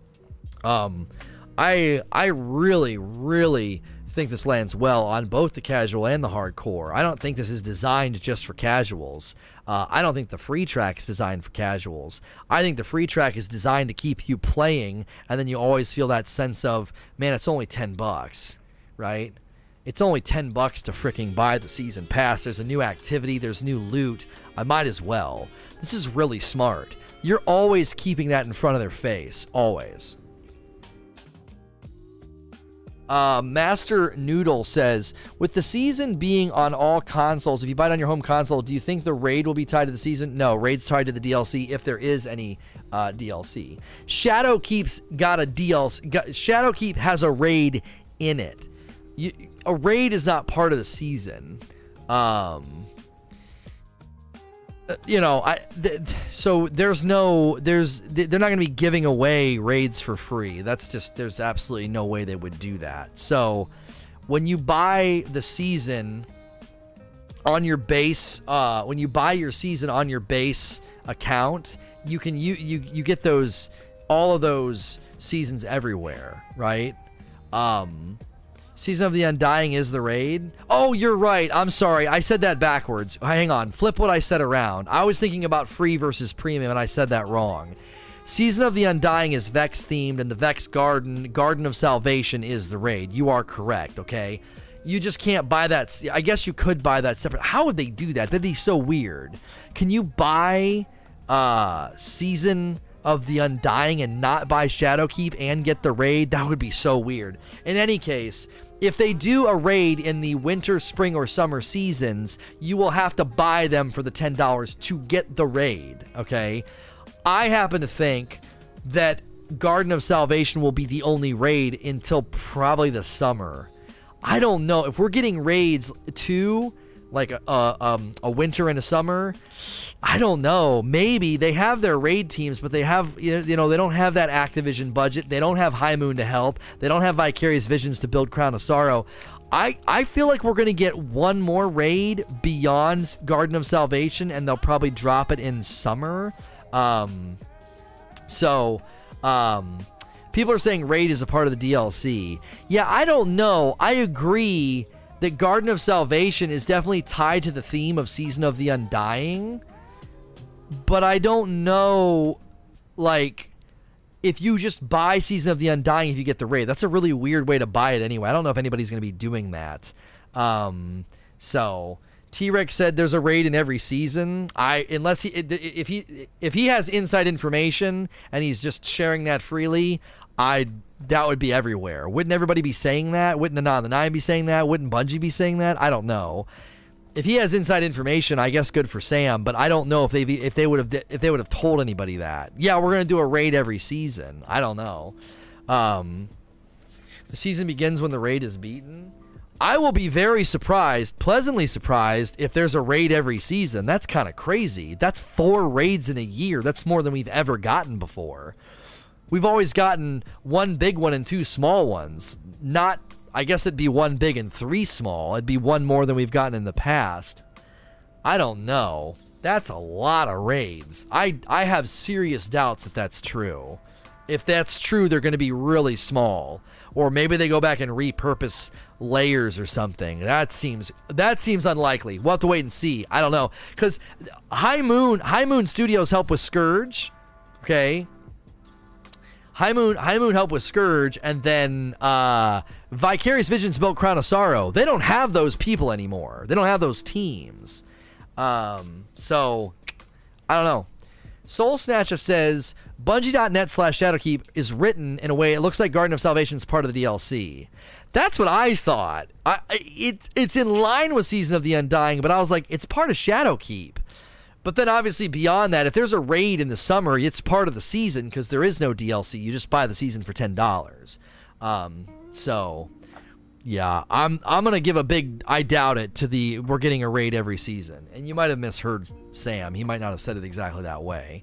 Um, I I really, really think this lands well on both the casual and the hardcore. I don't think this is designed just for casuals. Uh, I don't think the free track is designed for casuals. I think the free track is designed to keep you playing, and then you always feel that sense of, man, it's only ten bucks, right? It's only ten bucks to freaking buy the season pass. There's a new activity, there's new loot. I might as well. This is really smart. You're always keeping that in front of their face, always. Uh, Master Noodle says, with the season being on all consoles, if you buy it on your home console, do you think the raid will be tied to the season? No, raid's tied to the D L C if there is any uh, D L C. Shadowkeep's got a D L C. Got, Shadowkeep has a raid in it. You, a raid is not part of the season. Um, you know, I th so there's no there's they're not going to be giving away raids for free. That's just, there's absolutely no way they would do that. So when you buy the season on your base, uh, when you buy your season on your base account, you can you you you get those all of those seasons everywhere, right? Um, Season of the Undying is the raid. Oh, you're right. I'm sorry. I said that backwards. Hang on. Flip what I said around. I was thinking about free versus premium, and I said that wrong. Season of the Undying is Vex themed, and the Vex Garden, Garden of Salvation, is the raid. You are correct, okay? You just can't buy that. I guess you could buy that separate. How would they do that? That'd be so weird. Can you buy uh, Season of the Undying and not buy Shadowkeep and get the raid? That would be so weird. In any case, if they do a raid in the winter, spring, or summer seasons, you will have to buy them for the ten dollars to get the raid, okay? I happen to think that Garden of Salvation will be the only raid until probably the summer. I don't know. If we're getting raids too, like a, a, um, a winter and a summer, I don't know. Maybe they have their raid teams, but they have, you know, they don't have that Activision budget. They don't have High Moon to help. They don't have Vicarious Visions to build Crown of Sorrow. I, I feel like we're going to get one more raid beyond Garden of Salvation, and they'll probably drop it in summer. Um, so, um, people are saying raid is a part of the D L C. Yeah, I don't know. I agree that Garden of Salvation is definitely tied to the theme of Season of the Undying. But I don't know, like, if you just buy Season of the Undying, if you get the raid, that's a really weird way to buy it anyway. I don't know if anybody's going to be doing that. Um, so T-Rex said there's a raid in every season. I unless he if he if he has inside information and he's just sharing that freely, I that would be everywhere. Wouldn't everybody be saying that? Wouldn't Anon the Nine be saying that? Wouldn't Bungie be saying that? I don't know. If he has inside information, I guess good for Sam, but I don't know if they if they would have if they would have told anybody that. Yeah, we're gonna do a raid every season. I don't know. Um, the season begins when the raid is beaten. I will be very surprised, pleasantly surprised, if there's a raid every season. That's kind of crazy. That's four raids in a year. That's more than we've ever gotten before. We've always gotten one big one and two small ones. Not, I guess it'd be one big and three small. It'd be one more than we've gotten in the past. I don't know. That's a lot of raids. I, I have serious doubts that that's true. If that's true, they're going to be really small. Or maybe they go back and repurpose layers or something. That seems that seems unlikely. We'll have to wait and see. I don't know. Because High Moon High Moon Studios help with Scourge. Okay. High Moon High Moon help with Scourge, and then uh, Vicarious Visions built Crown of Sorrow. They don't have those people anymore. They don't have those teams. Um, so I don't know. Soul Snatcher says Bungie.net slash Shadowkeep is written in a way it looks like Garden of Salvation is part of the D L C. That's what I thought. I, it, it's in line with Season of the Undying, but I was like, it's part of Shadowkeep. But then obviously beyond that, if there's a raid in the summer, it's part of the season because there is no D L C. You just buy the season for ten dollars. Um, so, yeah, I'm I'm going to give a big, I doubt it, to the we're getting a raid every season. And you might have misheard Sam. He might not have said it exactly that way.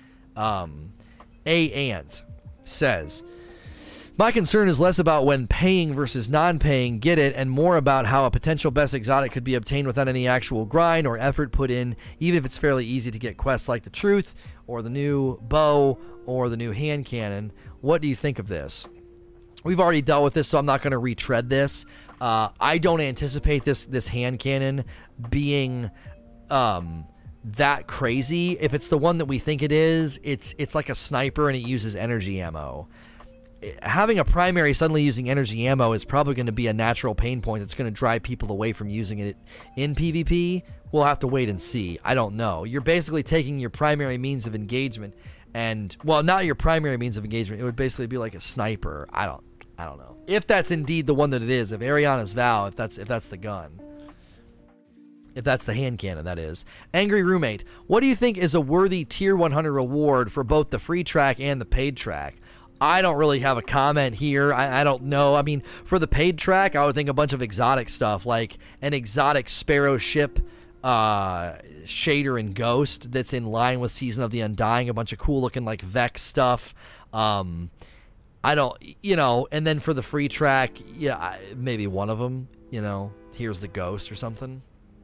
Um, A Ant says, my concern is less about when paying versus non-paying get it, and more about how a potential best exotic could be obtained without any actual grind or effort put in, even if it's fairly easy to get quests like the Truth, or the new bow, or the new hand cannon. What do you think of this? We've already dealt with this, so I'm not going to retread this. Uh, I don't anticipate this this hand cannon being um, that crazy. If it's the one that we think it is, it's it's like a sniper and it uses energy ammo. Having a primary suddenly using energy ammo is probably going to be a natural pain point that's going to drive people away from using it in PvP. We'll have to wait and see. I don't know. You're basically taking your primary means of engagement and, well, not your primary means of engagement. It would basically be like a sniper. I don't I don't know. If that's indeed the one that it is, if Ariana's Vow, if that's if that's the gun. If that's the hand cannon, that is. Angry Roommate, what do you think is a worthy tier one hundred reward for both the free track and the paid track? I don't really have a comment here. I, I don't know. I mean, for the paid track, I would think a bunch of exotic stuff, like an exotic Sparrow ship uh, shader and Ghost that's in line with Season of the Undying, a bunch of cool-looking, like, Vex stuff. Um, I don't, you know, and then for the free track, yeah, maybe one of them, you know, here's the Ghost or something.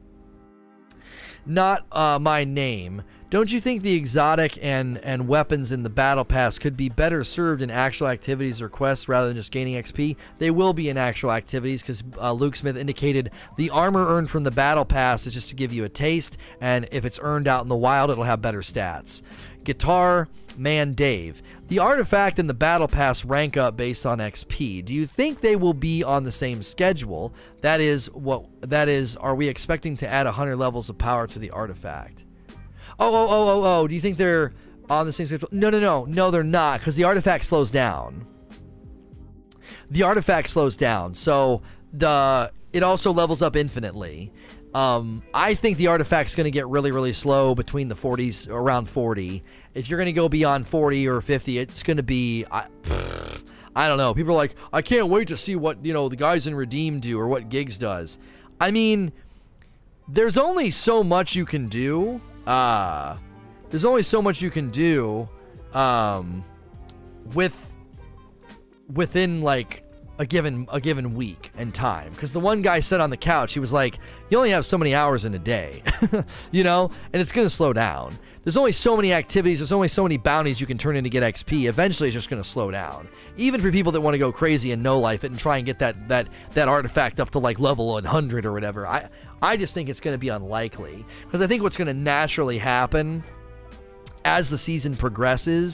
Not uh, my name. Don't you think the exotic and, and weapons in the Battle Pass could be better served in actual activities or quests rather than just gaining X P? They will be in actual activities because uh, Luke Smith indicated the armor earned from the Battle Pass is just to give you a taste, and if it's earned out in the wild, it'll have better stats. Guitar Man Dave, the artifact and the Battle Pass rank up based on X P. Do you think they will be on the same schedule? That is, what that is, are we expecting to add one hundred levels of power to the artifact? Oh, oh, oh, oh, oh, do you think they're on the same schedule? No, no, no, no, they're not, because the artifact slows down. The artifact slows down, so the it also levels up infinitely. Um, I think the artifact's going to get really, really slow between the forties, around forty. If you're going to go beyond forty or fifty, it's going to be, I, I don't know. People are like, I can't wait to see what, you know, the guys in Redeem do or what Giggs does. I mean, there's only so much you can do. Uh, there's only so much you can do, um, with, within, like, a given a given week and time, because the one guy said on the couch, he was like, you only have so many hours in a day. You know, and it's gonna slow down. There's only so many activities, there's only so many bounties you can turn in to get X P. Eventually it's just gonna slow down, even for people that want to go crazy and no life it and try and get that that that artifact up to like level one hundred or whatever. I I just think it's gonna be unlikely, because I think what's gonna naturally happen as the season progresses,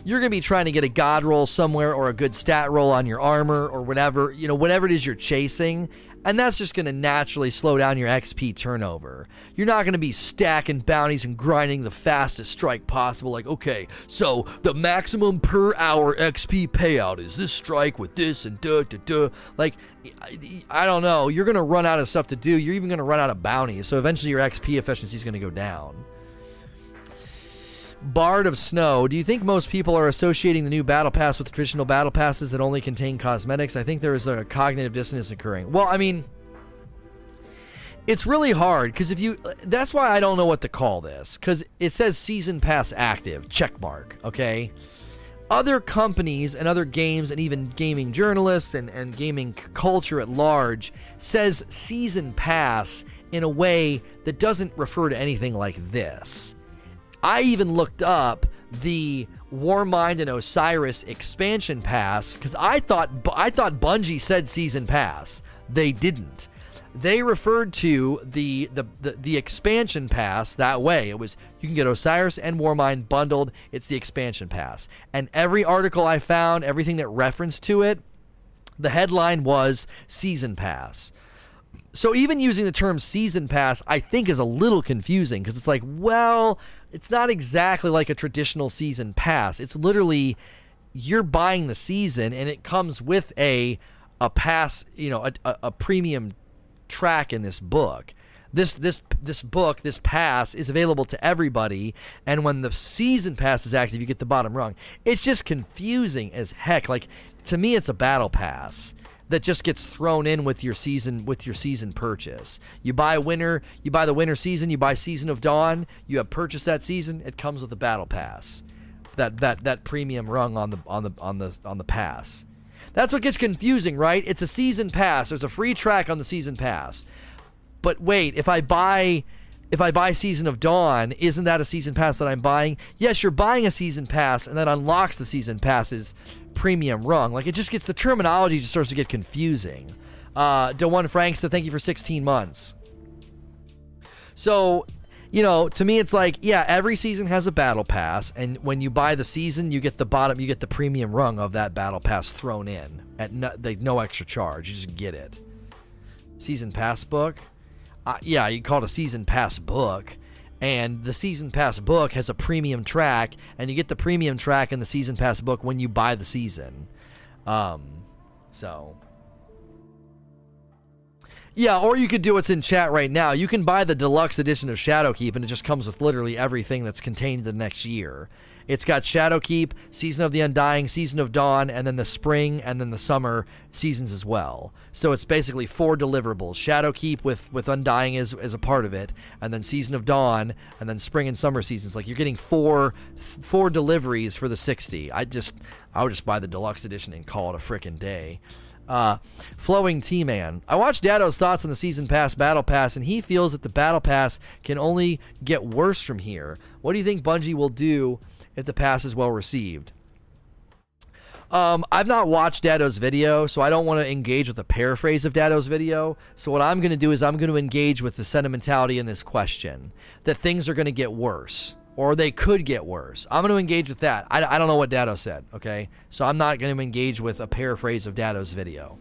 you're going to be trying to get a god roll somewhere or a good stat roll on your armor or whatever, you know, whatever it is you're chasing. And that's just going to naturally slow down your X P turnover. You're not going to be stacking bounties and grinding the fastest strike possible. Like, okay, so the maximum per hour X P payout is this strike with this and duh, duh, duh. Like, I don't know. You're going to run out of stuff to do. You're even going to run out of bounties. So eventually your X P efficiency is going to go down. Bard of Snow, do you think most people are associating the new battle pass with traditional battle passes that only contain cosmetics? I think there is a cognitive dissonance occurring. Well, I mean, it's really hard because if you, that's why I don't know what to call this, because it says season pass active, check mark, okay? Other companies and other games and even gaming journalists and, and gaming culture at large says season pass in a way that doesn't refer to anything like this. I even looked up the Warmind and Osiris expansion pass because I thought I thought Bungie said season pass. They didn't. They referred to the, the the the expansion pass that way. It was you can get Osiris and Warmind bundled. It's the expansion pass. And every article I found, everything that referenced to it, the headline was season pass. So even using the term season pass, I think is a little confusing because it's like, well, it's not exactly like a traditional season pass. It's literally you're buying the season and it comes with a a pass, you know, a, a, a premium track in this book. This this this book, this pass is available to everybody, and when the season pass is active, you get the bottom rung. It's just confusing as heck. Like, to me, it's a battle pass that just gets thrown in with your season with your season purchase. You buy winter, you buy the winter season, you buy Season of Dawn, you have purchased that season, it comes with a battle pass. That that that premium rung on the on the on the on the pass. That's what gets confusing, right? It's a season pass. There's a free track on the season pass. But wait, if I buy if I buy Season of Dawn, isn't that a season pass that I'm buying? Yes, you're buying a season pass, and that unlocks the season pass's premium rung. Like, it just gets, the terminology just starts to get confusing. Uh, DeOne Frank said, thank you for sixteen months. So, you know, to me, it's like, yeah, every season has a battle pass, and when you buy the season, you get the bottom, you get the premium rung of that battle pass thrown in at no, like, no extra charge. You just get it. Season pass book. Uh, yeah, you call it a season pass book, and the season pass book has a premium track, and you get the premium track in the season pass book when you buy the season. Um, so, yeah, or you could do what's in chat right now. You can buy the deluxe edition of Shadowkeep, and it just comes with literally everything that's contained the next year. It's got Shadowkeep, Season of the Undying, Season of Dawn, and then the spring and then the summer seasons as well. So it's basically four deliverables. Shadowkeep with, with Undying as, as a part of it, and then Season of Dawn, and then spring and summer seasons. Like, you're getting four four deliveries for the sixty. I just I would just buy the deluxe edition and call it a frickin' day. Uh, Flowing T-Man. I watched Dado's thoughts on the Season Pass Battle Pass, and he feels that the Battle Pass can only get worse from here. What do you think Bungie will do if the pass is well received? Um, I've not watched Dado's video, so I don't want to engage with a paraphrase of Dado's video. So what I'm going to do is I'm going to engage with the sentimentality in this question, that things are going to get worse, or they could get worse. I'm going to engage with that. I, I don't know what Dado said, okay? So I'm not going to engage with a paraphrase of Dado's video.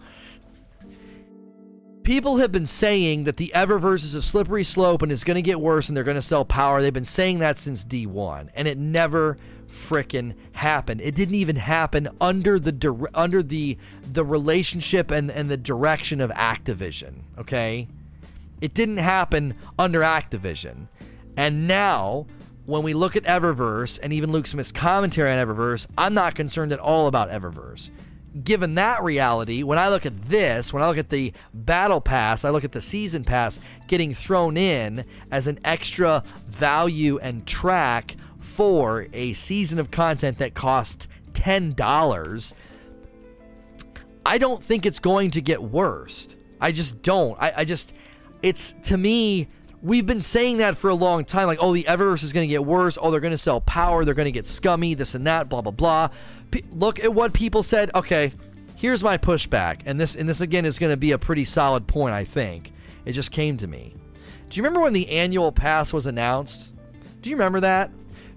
People have been saying that the Eververse is a slippery slope and it's going to get worse and they're going to sell power. They've been saying that since D one, and it never frickin' happened. It didn't even happen under the under the the relationship and and the direction of Activision, okay? It didn't happen under Activision. And now, when we look at Eververse and even Luke Smith's commentary on Eververse, I'm not concerned at all about Eververse. Given that reality, when I look at this, when I look at the Battle Pass, I look at the Season Pass getting thrown in as an extra value and track for a season of content that cost ten dollars, I don't think it's going to get worse. I just don't. I, I just, it's, to me, we've been saying that for a long time. Like, oh, the Eververse is going to get worse. Oh, they're going to sell power. They're going to get scummy, this and that, blah, blah, blah. P- look at what people said. Okay, here's my pushback. And this, and this again, is going to be a pretty solid point, I think. It just came to me. Do you remember when the annual pass was announced? Do you remember that?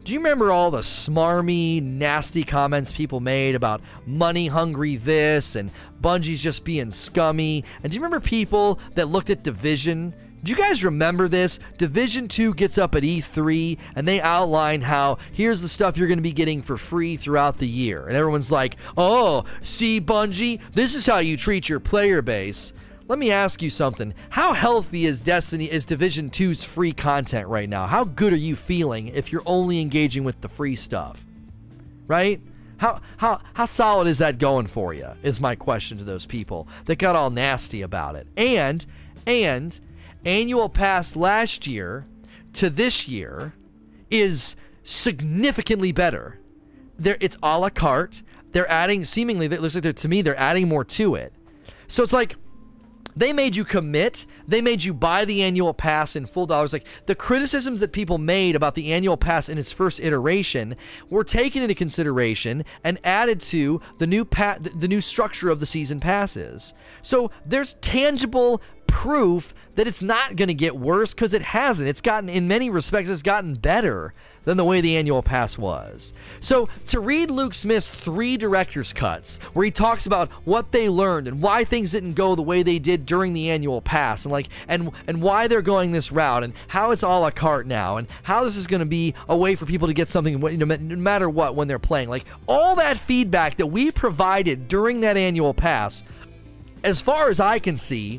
Do you remember all the smarmy, nasty comments people made about money hungry this and Bungie's just being scummy? And do you remember people that looked at Division? Do you guys remember this? Division two gets up at E three and they outline how here's the stuff you're going to be getting for free throughout the year. And everyone's like, oh, see, Bungie, this is how you treat your player base. Let me ask you something. How healthy is Destiny, is Division two's free content right now? How good are you feeling if you're only engaging with the free stuff? Right? How how how solid is that going for you? Is my question to those people that got all nasty about it. And and annual pass last year to this year is significantly better. There, it's a la carte. They're adding, seemingly, it looks like they're, to me, they're adding more to it. So it's like, they made you commit. They made you buy the annual pass in full dollars. Like, the criticisms that people made about the annual pass in its first iteration were taken into consideration and added to the new pa- the new structure of the season passes. So there's tangible proof that it's not going to get worse, because it hasn't. It's gotten, in many respects, it's gotten better than the way the annual pass was. So to read Luke Smith's three director's cuts where he talks about what they learned and why things didn't go the way they did during the annual pass, and like and and why they're going this route, and how it's a la carte now, and how this is going to be a way for people to get something, you know, no matter what, when they're playing, like all that feedback that we provided during that annual pass, as far as I can see,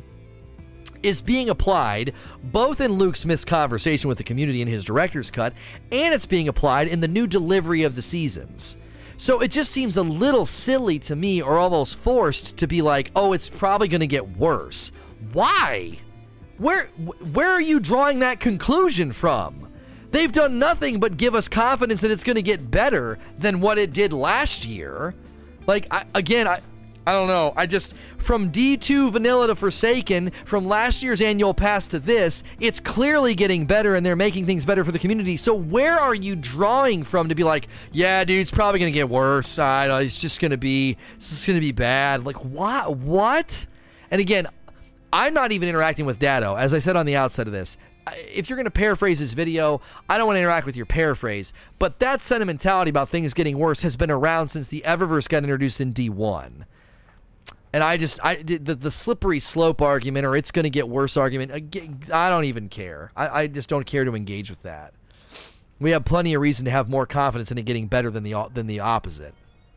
is being applied both in Luke Smith's conversation with the community in his director's cut, and it's being applied in the new delivery of the seasons. So it just seems a little silly to me, or almost forced, to be like, oh, it's probably going to get worse. Why? Where where are you drawing that conclusion from? They've done nothing but give us confidence that it's going to get better than what it did last year. Like, I, again, I... I don't know. I just, from D two Vanilla to Forsaken, from last year's annual pass to this, it's clearly getting better, and they're making things better for the community. So where are you drawing from to be like, yeah, dude, it's probably going to get worse. I know, it's just going to be, it's just going to be bad. Like, what? What? And again, I'm not even interacting with Dado. As I said on the outset of this, if you're going to paraphrase this video, I don't want to interact with your paraphrase, but that sentimentality about things getting worse has been around since the Eververse got introduced in D one. And I just, I the, the slippery slope argument, or it's going to get worse argument, I don't even care. I, I just don't care to engage with that. We have plenty of reason to have more confidence in it getting better than the than the opposite.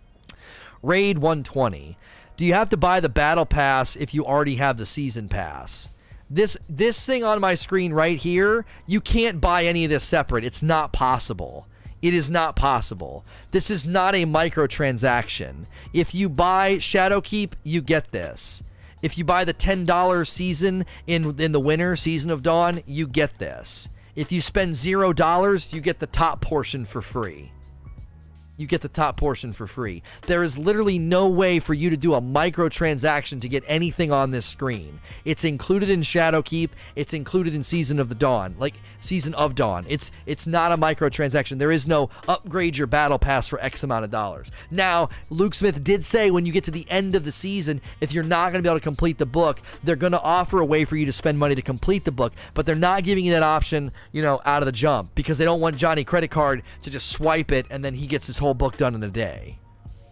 Raid one twenty. Do you have to buy the battle pass if you already have the season pass? This this thing on my screen right here, you can't buy any of this separate. It's not possible. It is not possible. This is not a microtransaction. If you buy Shadowkeep, you get this. If you buy the ten dollar season in, in the winter, Season of Dawn, you get this. If you spend zero dollars, you get the top portion for free. You get the top portion for free. There is literally no way for you to do a microtransaction to get anything on this screen. It's included in Shadowkeep. It's included in Season of the Dawn, like Season of Dawn. It's it's not a microtransaction. There is no upgrade your battle pass for X amount of dollars. Now, Luke Smith did say when you get to the end of the season, if you're not going to be able to complete the book, they're going to offer a way for you to spend money to complete the book, but they're not giving you that option, you know, out of the jump, because they don't want Johnny Credit Card to just swipe it and then he gets his whole book done in a day.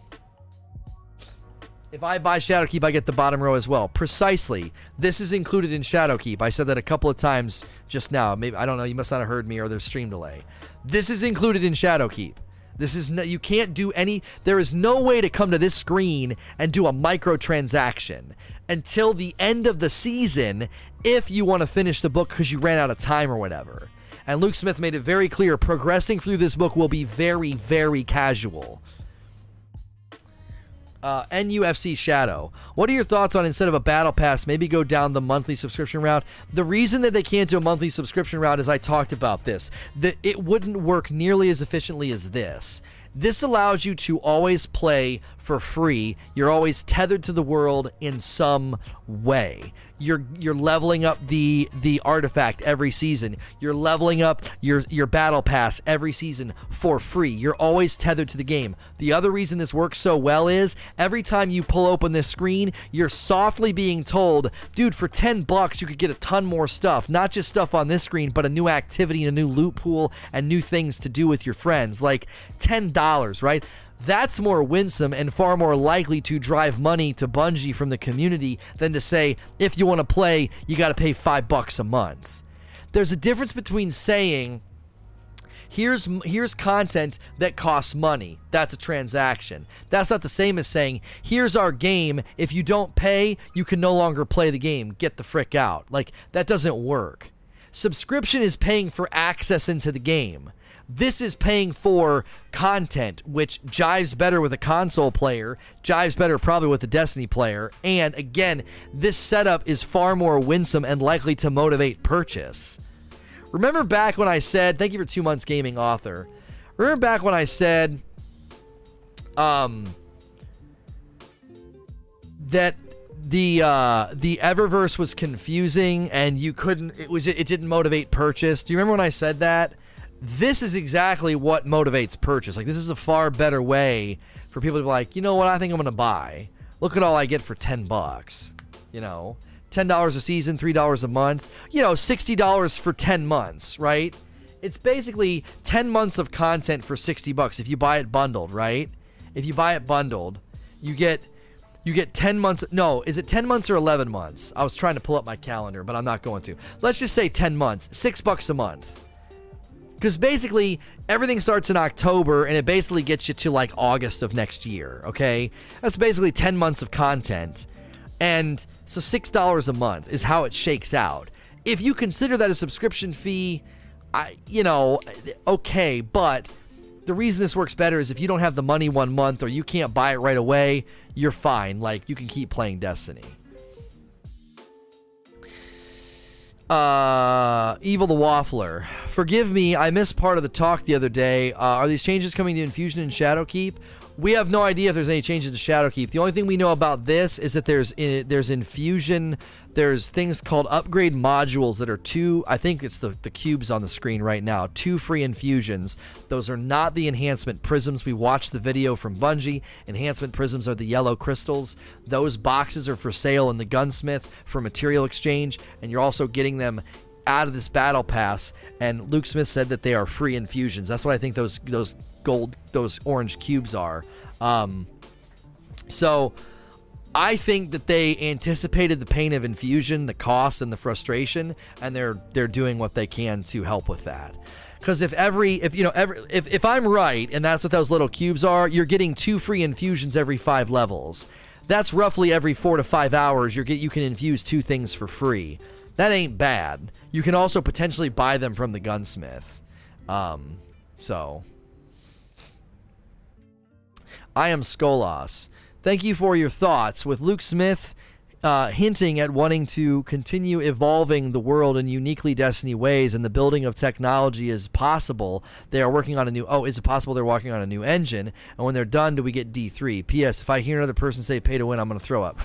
If I buy Shadowkeep, I get the bottom row as well. Precisely. This is included in Shadowkeep. I said that a couple of times just now. Maybe, I don't know, you must not have heard me, or there's stream delay. This is included in Shadowkeep. This is no, you can't do any, there is no way to come to this screen and do a microtransaction until the end of the season if you want to finish the book because you ran out of time or whatever. And Luke Smith made it very clear, progressing through this book will be very, very casual. Uh, N U F C Shadow. What are your thoughts on, instead of a battle pass, maybe go down the monthly subscription route? The reason that they can't do a monthly subscription route is I talked about this. That it wouldn't work nearly as efficiently as this. This allows you to always play for free. You're always tethered to the world in some way. You're you're leveling up the the artifact every season. You're leveling up your your battle pass every season for free. You're always tethered to the game. The other reason this works so well is every time you pull open this screen, you're softly being told, dude, for ten bucks you could get a ton more stuff. Not just stuff on this screen, but a new activity, a new loot pool, and new things to do with your friends. Like ten dollars, right? That's more winsome and far more likely to drive money to Bungie from the community than to say, if you want to play, you got to pay five bucks a month. There's a difference between saying, here's here's content that costs money. That's a transaction. That's not the same as saying, here's our game. If you don't pay, you can no longer play the game. Get the frick out. Like, that doesn't work. Subscription is paying for access into the game. This is paying for content, which jives better with a console player, jives better probably with a Destiny player, and again, this setup is far more winsome and likely to motivate purchase. Remember back when I said, thank you for two months gaming author, remember back when I said um, that the uh, the Eververse was confusing and you couldn't, it was it didn't motivate purchase? Do you remember when I said that? This is exactly what motivates purchase. Like, this is a far better way for people to be like, you know what, I think I'm going to buy. Look at all I get for ten bucks. You know, ten dollars a season, three dollars a month. You know, sixty dollars for ten months, right? It's basically ten months of content for sixty bucks if you buy it bundled, right? If you buy it bundled, you get you get ten months. No, is it ten months or eleven months? I was trying to pull up my calendar, but I'm not going to. Let's just say ten months, six bucks a month. Because basically, everything starts in October, and it basically gets you to, like, August of next year, okay? That's basically ten months of content. And so six dollars a month is how it shakes out. If you consider that a subscription fee, I, you know, okay, but the reason this works better is if you don't have the money one month or you can't buy it right away, you're fine. Like, you can keep playing Destiny. Uh, Evil the Waffler. Forgive me, I missed part of the talk the other day. Uh, are these changes coming to Infusion and Shadowkeep? We have no idea if there's any changes to Shadowkeep. The only thing we know about this is that there's in, there's Infusion. There's things called upgrade modules that are two, I think it's the, the cubes on the screen right now, two free infusions. Those are not the enhancement prisms. We watched the video from Bungie. Enhancement prisms are the yellow crystals. Those boxes are for sale in the gunsmith for material exchange, and you're also getting them out of this battle pass. And Luke Smith said that they are free infusions. That's what I think those those gold, those orange cubes are. Um, so I think that they anticipated the pain of infusion, the cost, and the frustration, and they're they're doing what they can to help with that. Because if every if you know every if if I'm right, and that's what those little cubes are, you're getting two free infusions every five levels. That's roughly every four to five hours. You get you can infuse two things for free. That ain't bad. You can also potentially buy them from the gunsmith. Um, so I am Skolas. Thank you for your thoughts. With Luke Smith uh, hinting at wanting to continue evolving the world in uniquely Destiny ways, and the building of technology is possible. They are working on a new... Oh, is it possible they're working on a new engine? And when they're done, do we get D three? P S. If I hear another person say pay to win, I'm going to throw up.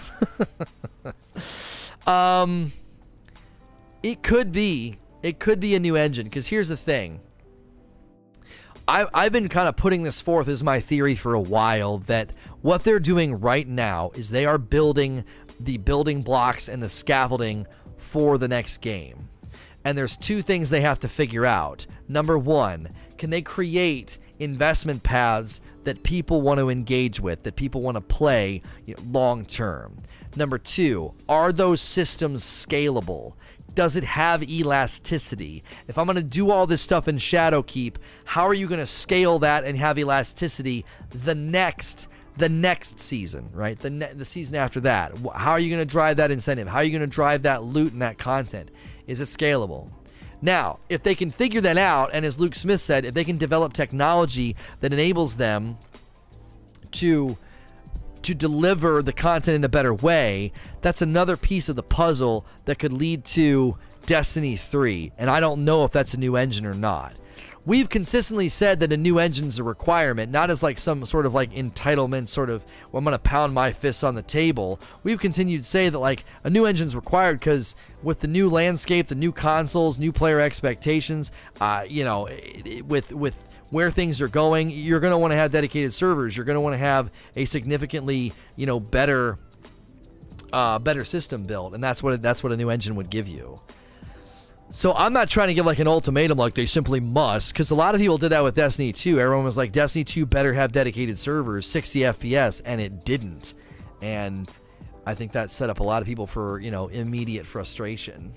um, it could be. It could be a new engine, because here's the thing. I, I've been kind of putting this forth as my theory for a while, that what they're doing right now is they are building the building blocks and the scaffolding for the next game. And there's two things they have to figure out. Number one, can they create investment paths that people want to engage with, that people want to play, you know, long term? Number two, are those systems scalable? Does it have elasticity? If I'm going to do all this stuff in Shadowkeep, how are you going to scale that and have elasticity the next the next season, right? The ne the season after that. How are you going to drive that incentive? How are you going to drive that loot and that content? Is it scalable? Now, if they can figure that out, and as Luke Smith said, if they can develop technology that enables them to to deliver the content in a better way, that's another piece of the puzzle that could lead to Destiny three. And I don't know if that's a new engine or not. we've consistently said that a new engine's a requirement, not as like some sort of like entitlement sort of, well, I'm going to pound my fists on the table. We've continued to say that like a new engine's required because with the new landscape, the new consoles, new player expectations, uh, you know, it, it, with, with where things are going, you're going to want to have dedicated servers. You're going to want to have a significantly, you know, better, uh, better system built. And that's what, that's what a new engine would give you. So I'm not trying to give like an ultimatum like they simply must, because a lot of people did that with Destiny two. Everyone was like, Destiny two better have dedicated servers, sixty F P S, and it didn't. And I think that set up a lot of people for, you know, immediate frustration.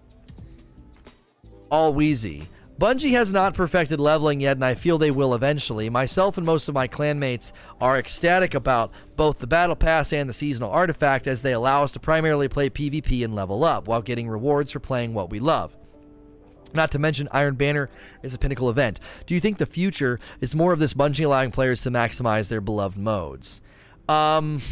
All Wheezy. Bungie has not perfected leveling yet, and I feel they will eventually. Myself and most of my clanmates are ecstatic about both the Battle Pass and the Seasonal Artifact, as they allow us to primarily play PvP and level up, while getting rewards for playing what we love. Not to mention, Iron Banner is a pinnacle event. Do you think the future is more of this Bungie allowing players to maximize their beloved modes? Um,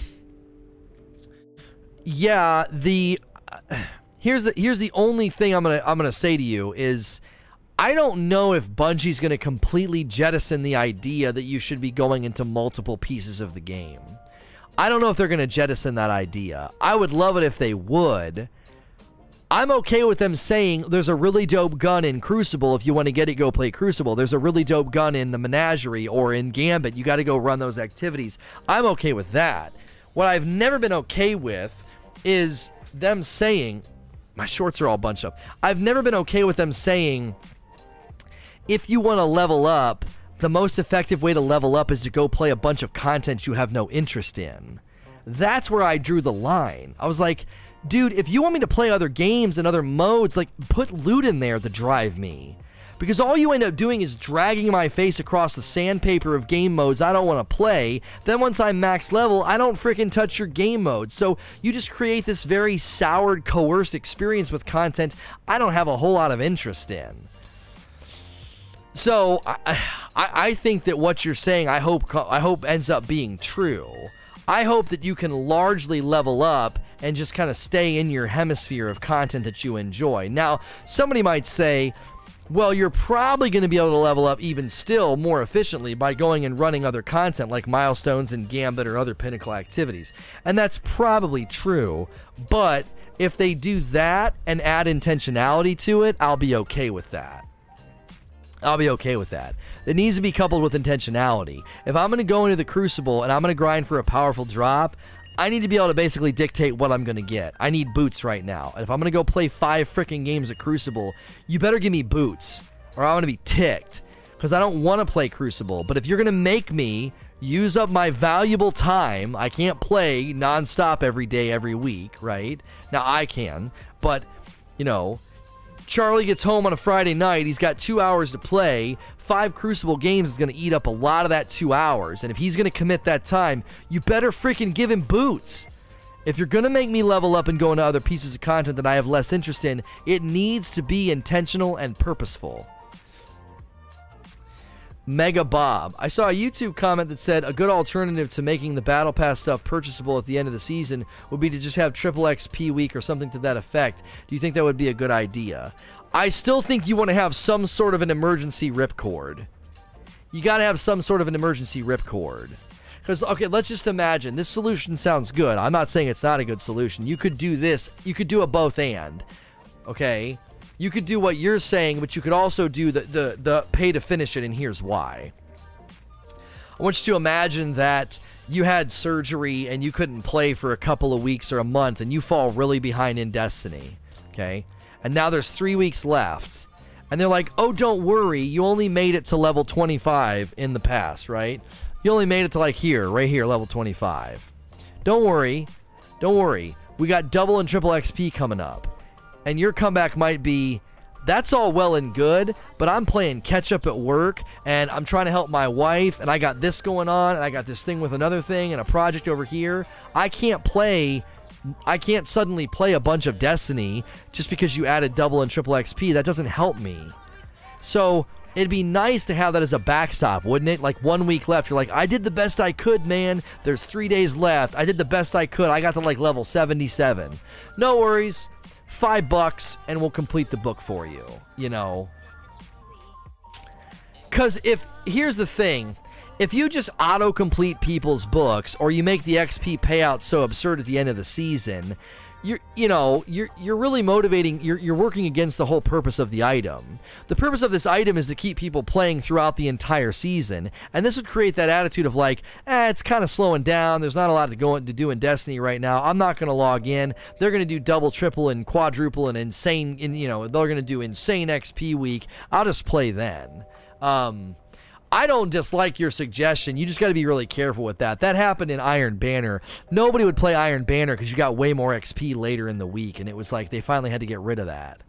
yeah, the uh, here's the here's the only thing I'm gonna I'm gonna say to you is, I don't know if Bungie's gonna completely jettison the idea that you should be going into multiple pieces of the game. I don't know if they're gonna jettison that idea. I would love it if they would. I'm okay with them saying there's a really dope gun in Crucible. If you want to get it, go play Crucible. There's a really dope gun in the Menagerie or in Gambit. You got to go run those activities. I'm okay with that. What I've never been okay with is them saying, my shorts are all bunched up. I've never been okay with them saying, if you want to level up, the most effective way to level up is to go play a bunch of content you have no interest in. That's where I drew the line. I was like, dude, if you want me to play other games and other modes, like, put loot in there to drive me. Because all you end up doing is dragging my face across the sandpaper of game modes I don't want to play. Then once I'm max level, I don't freaking touch your game mode. So you just create this very soured, coerced experience with content I don't have a whole lot of interest in. So I, I, I think that what you're saying, I hope, I hope ends up being true. I hope that you can largely level up and just kind of stay in your hemisphere of content that you enjoy. Now, somebody might say, well, you're probably going to be able to level up even still more efficiently by going and running other content like Milestones and Gambit or other Pinnacle activities. And that's probably true, but if they do that and add intentionality to it, I'll be okay with that. I'll be okay with that. It needs to be coupled with intentionality. If I'm going to go into the Crucible and I'm going to grind for a powerful drop, I need to be able to basically dictate what I'm going to get. I need boots right now. And if I'm going to go play five freaking games at Crucible, you better give me boots, or I'm going to be ticked, because I don't want to play Crucible. But if you're going to make me use up my valuable time, I can't play nonstop every day, every week, right? Now, I can, but, you know, Charlie gets home on a Friday night, he's got two hours to play. Five Crucible games is going to eat up a lot of that two hours. And if he's going to commit that time, you better freaking give him boots. If you're going to make me level up and go into other pieces of content that I have less interest in, it needs to be intentional and purposeful. Mega Bob. I saw a YouTube comment that said a good alternative to making the Battle Pass stuff purchasable at the end of the season would be to just have triple X P week or something to that effect. Do you think that would be a good idea? I still think you want to have some sort of an emergency ripcord. You got to have some sort of an emergency ripcord. Because, okay, let's just imagine. This solution sounds good. I'm not saying it's not a good solution. You could do this. You could do a both and. Okay? You could do what you're saying, but you could also do the, the, the pay to finish it, and here's why. I want you to imagine that you had surgery and you couldn't play for a couple of weeks or a month, and you fall really behind in Destiny. Okay? And now there's three weeks left. And they're like, oh, don't worry. You only made it to level twenty-five in the past, right? You only made it to like here, right here, level twenty-five. Don't worry. Don't worry. We got double and triple X P coming up. And your comeback might be, that's all well and good, but I'm playing catch up at work, and I'm trying to help my wife, and I got this going on, and I got this thing with another thing, and a project over here. I can't play, I can't suddenly play a bunch of Destiny just because you added double and triple X P. That doesn't help me. So it'd be nice to have that as a backstop, wouldn't it? Like one week left, you're like, I did the best I could, man. There's three days left. I did the best I could. I got to like level seventy-seven. No worries. Five bucks and we'll complete the book for you, you know. Because if, here's the thing, if you just auto-complete people's books, or you make the X P payout so absurd at the end of the season, you're, you know, you're you're really motivating, you're, you're working against the whole purpose of the item. The purpose of this item is to keep people playing throughout the entire season, and this would create that attitude of like, eh, it's kind of slowing down, there's not a lot to go to do in Destiny right now, I'm not going to log in, they're going to do double, triple, and quadruple, and insane, in, you know, they're going to do insane X P week, I'll just play then. Um... I don't dislike your suggestion. You just got to be really careful with that. That happened in Iron Banner. Nobody would play Iron Banner because you got way more X P later in the week, and it was like they finally had to get rid of that.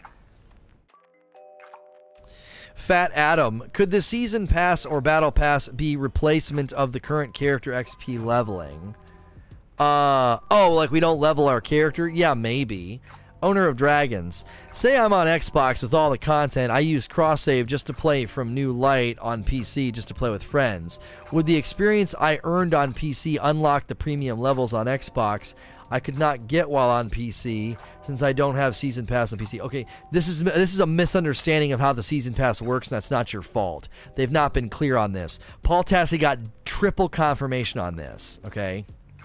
Fat Adam, could the Season Pass or Battle Pass be replacement of the current character X P leveling? Uh, oh, like we don't level our character? Yeah, maybe. Owner of Dragons, say I'm on Xbox with all the content, I use cross-save just to play from New Light on P C just to play with friends. Would the experience I earned on P C unlock the premium levels on Xbox I could not get while on P C since I don't have Season Pass on P C? Okay, this is this is a misunderstanding of how the Season Pass works, and that's not your fault. They've not been clear on this. Paul Tassi got triple confirmation on this, okay?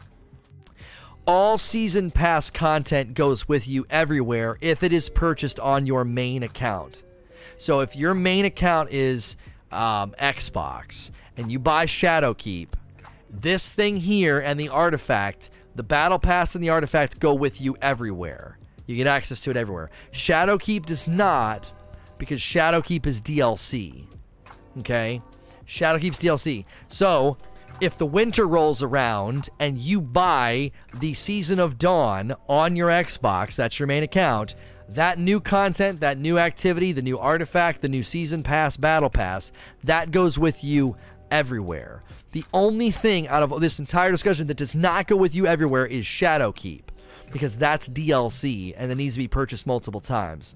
All Season Pass content goes with you everywhere if it is purchased on your main account. So if your main account is um, Xbox and you buy Shadowkeep, this thing here and the artifact, the Battle Pass and the artifact go with you everywhere. You get access to it everywhere. Shadowkeep does not, because Shadowkeep is D L C. Okay? Shadowkeep's D L C. So if the winter rolls around and you buy the Season of Dawn on your Xbox, that's your main account, that new content, that new activity, the new artifact, the new Season Pass, Battle Pass, that goes with you everywhere. The only thing out of this entire discussion that does not go with you everywhere is Shadowkeep, because that's D L C and it needs to be purchased multiple times.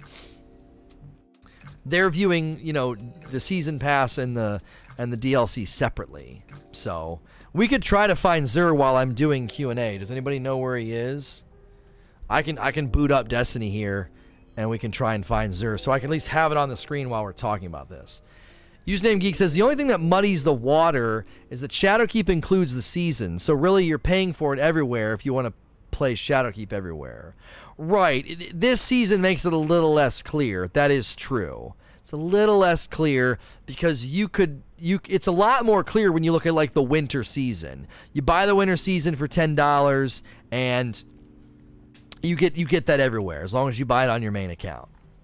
They're viewing, you know, the Season Pass and the and the D L C separately. So we could try to find Xur while I'm doing Q and A. Does anybody know where he is? I can I can boot up Destiny here, and we can try and find Xur, so I can at least have it on the screen while we're talking about this. Username Geek says, the only thing that muddies the water is that Shadowkeep includes the season, so really you're paying for it everywhere if you want to play Shadowkeep everywhere. Right, this season makes it a little less clear. That is true. It's a little less clear because you could you it's a lot more clear when you look at like the winter season. You buy the winter season for ten dollars and you get you get that everywhere as long as you buy it on your main account.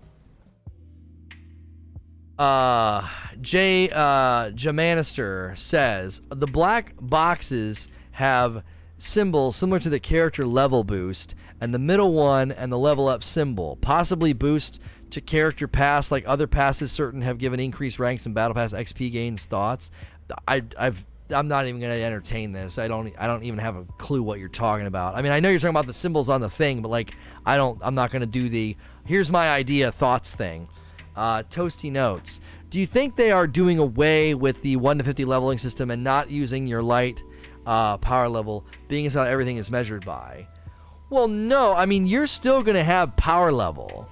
Uh Jay uh Jamanister says the black boxes have symbols similar to the character level boost, and the middle one and the level up symbol possibly boost to character pass like other passes certain have given increased ranks and battle pass X P gains. Thoughts? I, I've I'm not even going to entertain this. I don't I don't even have a clue what you're talking about. I mean, I know you're talking about the symbols on the thing, but like I don't I'm not going to do the here's my idea thoughts thing. Uh, Toasty notes. Do you think they are doing away with the one to fifty leveling system and not using your light uh, power level, being as how everything is measured by? Well, no. I mean, you're still going to have power level.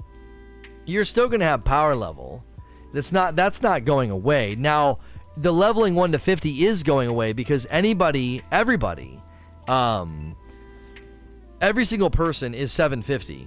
You're still going to have power level. That's not that's not going away. Now, the leveling one to fifty is going away because anybody, everybody, um, every single person is seven fifty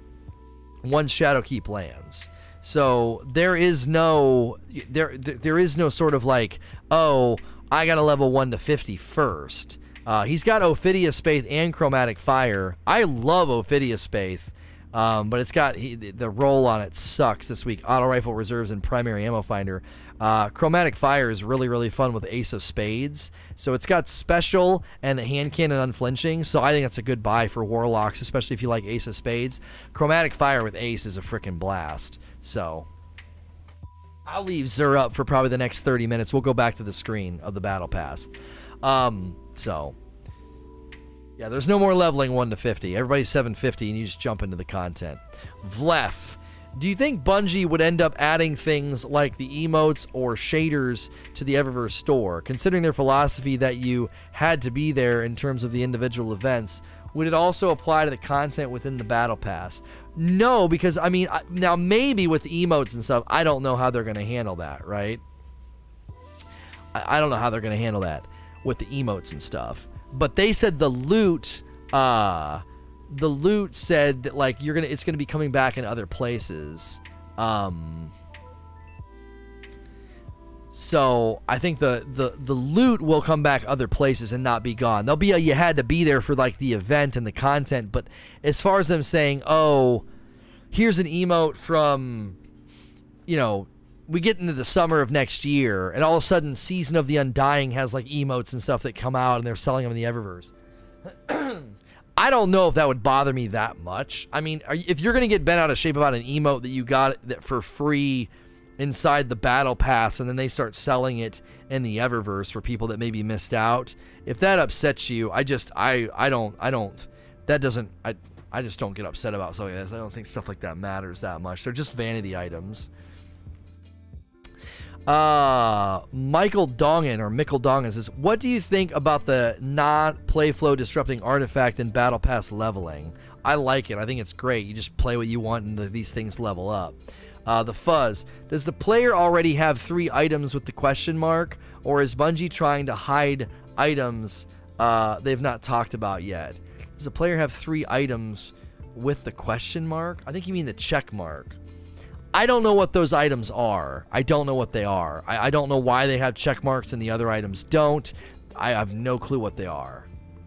once Shadowkeep lands. So there is no there there is no sort of like, oh, I got to level one to fifty first. Uh, he's got Ophidia Spath and Chromatic Fire. I love Ophidia Spath. Um, but it's got he, the roll on it sucks this week. Auto rifle reserves and primary ammo finder. Uh, Chromatic Fire is really really fun with Ace of Spades. So it's got special and the hand cannon unflinching. So I think that's a good buy for warlocks, especially if you like Ace of Spades. Chromatic Fire with Ace is a freaking blast. So I'll leave Xur up for probably the next thirty minutes. We'll go back to the screen of the battle pass. Um, so. Yeah, there's no more leveling one to fifty. Everybody's seven fifty, and you just jump into the content. Vlef, do you think Bungie would end up adding things like the emotes or shaders to the Eververse store? Considering their philosophy that you had to be there in terms of the individual events, would it also apply to the content within the Battle Pass? No, because, I mean, now maybe with emotes and stuff, I don't know how they're going to handle that, right? I, I don't know how they're going to handle that with the emotes and stuff. But they said the loot, uh, the loot said that like you're gonna, it's gonna be coming back in other places. Um, so I think the the the loot will come back other places and not be gone. There'll be a you had to be there for like the event and the content. But as far as them saying, oh, here's an emote from, you know, we get into the summer of next year, and all of a sudden, Season of the Undying has like emotes and stuff that come out, and they're selling them in the Eververse. I don't know if that would bother me that much. I mean, are you, if you're gonna get bent out of shape about an emote that you got that for free inside the Battle Pass, and then they start selling it in the Eververse for people that maybe missed out, if that upsets you, I just, I, I don't, I don't. That doesn't, I, I just don't get upset about stuff like this. I don't think stuff like that matters that much. They're just vanity items. Uh, Michael Dongan or Michael Dongan says, what do you think about the non-play flow disrupting artifact in Battle Pass leveling? I like it. I think it's great. You just play what you want and the, these things level up. Uh, the Fuzz, does the player already have three items with the question mark, or is Bungie trying to hide items uh, they've not talked about yet? Does the player have three items with the question mark? I think you mean the check mark. I don't know what those items are. I don't know what they are. I, I don't know why they have check marks and the other items don't. I have no clue what they are.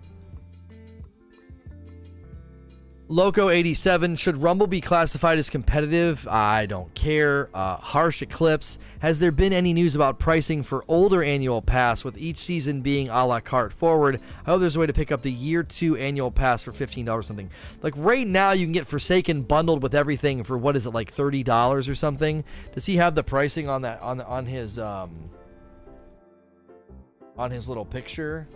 Loco eighty-seven, should Rumble be classified as competitive? I don't care. Uh, Harsh Eclipse, has there been any news about pricing for older annual pass with each season being a la carte forward? I hope there's a way to pick up the year two annual pass for fifteen dollars or something. Like right now you can get Forsaken bundled with everything for what is it, like thirty dollars or something? Does he have the pricing on that on on his um on his little picture?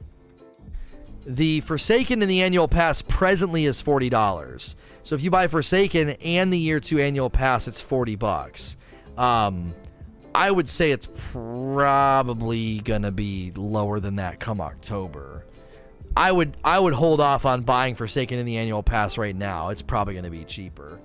The Forsaken and the annual pass presently is forty dollars. So if you buy Forsaken and the year two annual pass, it's forty bucks. Um, I would say it's probably gonna be lower than that come October. I would I would hold off on buying Forsaken and the annual pass right now. It's probably gonna be cheaper.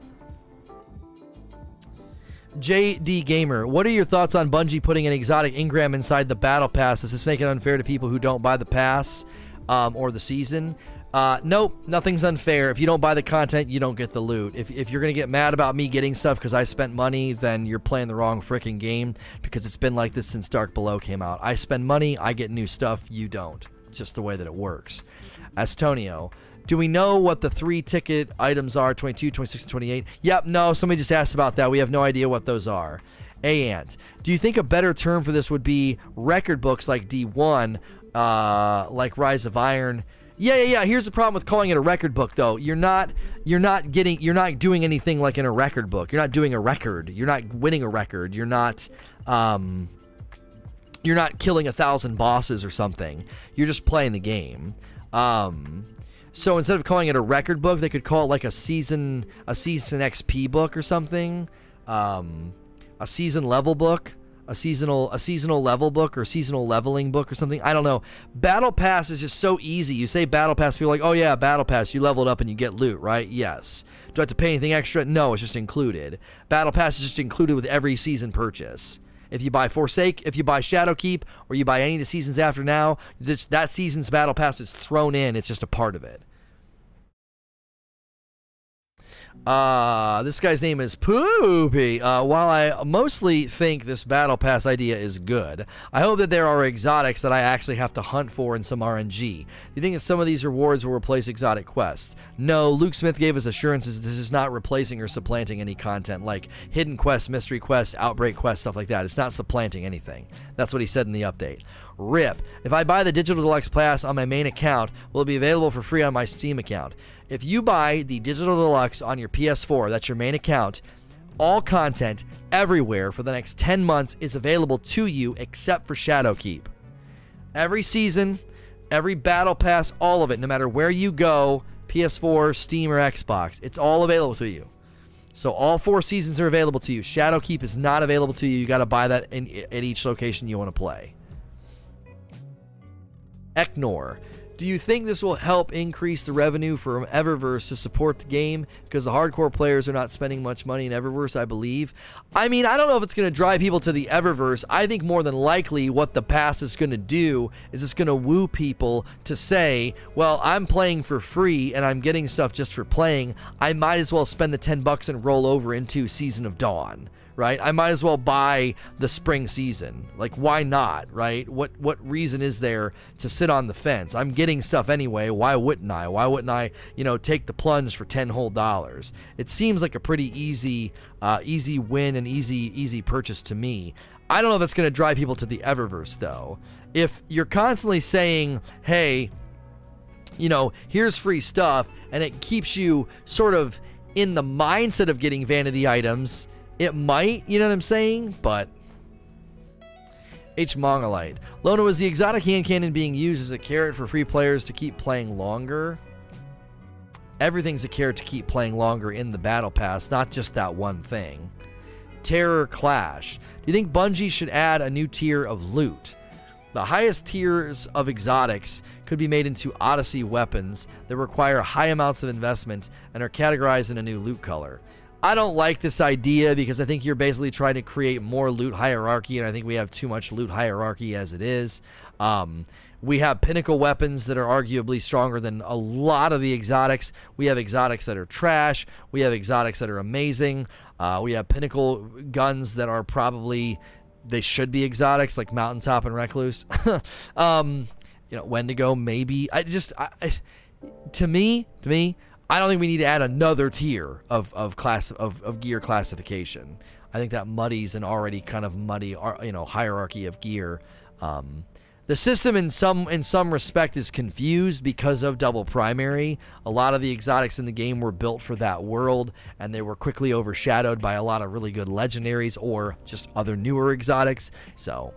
J D Gamer, what are your thoughts on Bungie putting an exotic engram inside the battle pass? Does this make it unfair to people who don't buy the pass? Um, or the season? Uh, nope, nothing's unfair. If you don't buy the content, you don't get the loot. If, if you're going to get mad about me getting stuff because I spent money, then you're playing the wrong freaking game, because it's been like this since Dark Below came out. I spend money, I get new stuff, you don't. It's just the way that it works. Astonio, do we know what the three ticket items are, twenty-two, twenty-six, and twenty-eight? Yep, no, somebody just asked about that. We have no idea what those are. A-Ant, do you think a better term for this would be record books like D one, uh like Rise of Iron? Yeah, yeah, yeah. Here's the problem with calling it a record book, though. You're not, you're not getting, you're not doing anything like in a record book. You're not doing a record. You're not winning a record. You're not, um, you're not killing a thousand bosses or something. You're just playing the game. Um, so instead of calling it a record book, they could call it like a season, a season X P book or something. Um, a season level book. A seasonal a seasonal level book or seasonal leveling book or something. I don't know. Battle Pass is just so easy. You say Battle Pass, people are like, oh yeah, Battle Pass, you leveled up and you get loot, right? Yes. Do I have to pay anything extra? No, it's just included. Battle Pass is just included with every season purchase. If you buy Forsake, if you buy Shadowkeep, or you buy any of the seasons after now, that season's Battle Pass is thrown in. It's just a part of it. Uh, this guy's name is Poopy. Uh, while I mostly think this Battle Pass idea is good, I hope that there are exotics that I actually have to hunt for in some R N G. Do you think that some of these rewards will replace exotic quests? No, Luke Smith gave us assurances this is not replacing or supplanting any content like hidden quests, mystery quests, outbreak quests, stuff like that. It's not supplanting anything. That's what he said in the update. Rip. If I buy the Digital Deluxe Pass on my main account, will it be available for free on my Steam account? If you buy the Digital Deluxe on your P S four, that's your main account, all content everywhere for the next ten months is available to you except for Shadowkeep. Every season, every Battle Pass, all of it, no matter where you go, P S four, Steam, or Xbox, it's all available to you. So all four seasons are available to you. Shadowkeep is not available to you. You got to buy that in, at each location you want to play. Eknor. Do you think this will help increase the revenue from Eververse to support the game? Because the hardcore players are not spending much money in Eververse, I believe. I mean, I don't know if it's going to drive people to the Eververse. I think more than likely what the pass is going to do is it's going to woo people to say, well, I'm playing for free and I'm getting stuff just for playing. I might as well spend the ten bucks and roll over into Season of Dawn. Right? I might as well buy the spring season. Like, why not, right? What what reason is there to sit on the fence? I'm getting stuff anyway. Why wouldn't I? Why wouldn't I, you know, take the plunge for ten whole dollars? It seems like a pretty easy, uh, easy win and easy, easy purchase to me. I don't know if that's going to drive people to the Eververse, though. If you're constantly saying, hey, you know, here's free stuff, and it keeps you sort of in the mindset of getting vanity items, it might, you know what I'm saying? But H. Mongolite. Lona, was the exotic hand cannon being used as a carrot for free players to keep playing longer? Everything's a carrot to keep playing longer in the Battle Pass, not just that one thing. Terror Clash. Do you think Bungie should add a new tier of loot? The highest tiers of exotics could be made into Odyssey weapons that require high amounts of investment and are categorized in a new loot color. I don't like this idea because I think you're basically trying to create more loot hierarchy, and I think we have too much loot hierarchy as it is. Um, we have pinnacle weapons that are arguably stronger than a lot of the exotics. We have exotics that are trash. We have exotics that are amazing. Uh, we have pinnacle guns that are probably, they should be exotics, like Mountaintop and Recluse. um, you know, Wendigo, maybe. I just, I, I, to me, to me, I don't think we need to add another tier of of class of, of gear classification. I think that muddies an already kind of muddy, you know, hierarchy of gear. Um, the system in some in some respect is confused because of double primary. A lot of the exotics in the game were built for that world, and they were quickly overshadowed by a lot of really good legendaries or just other newer exotics. So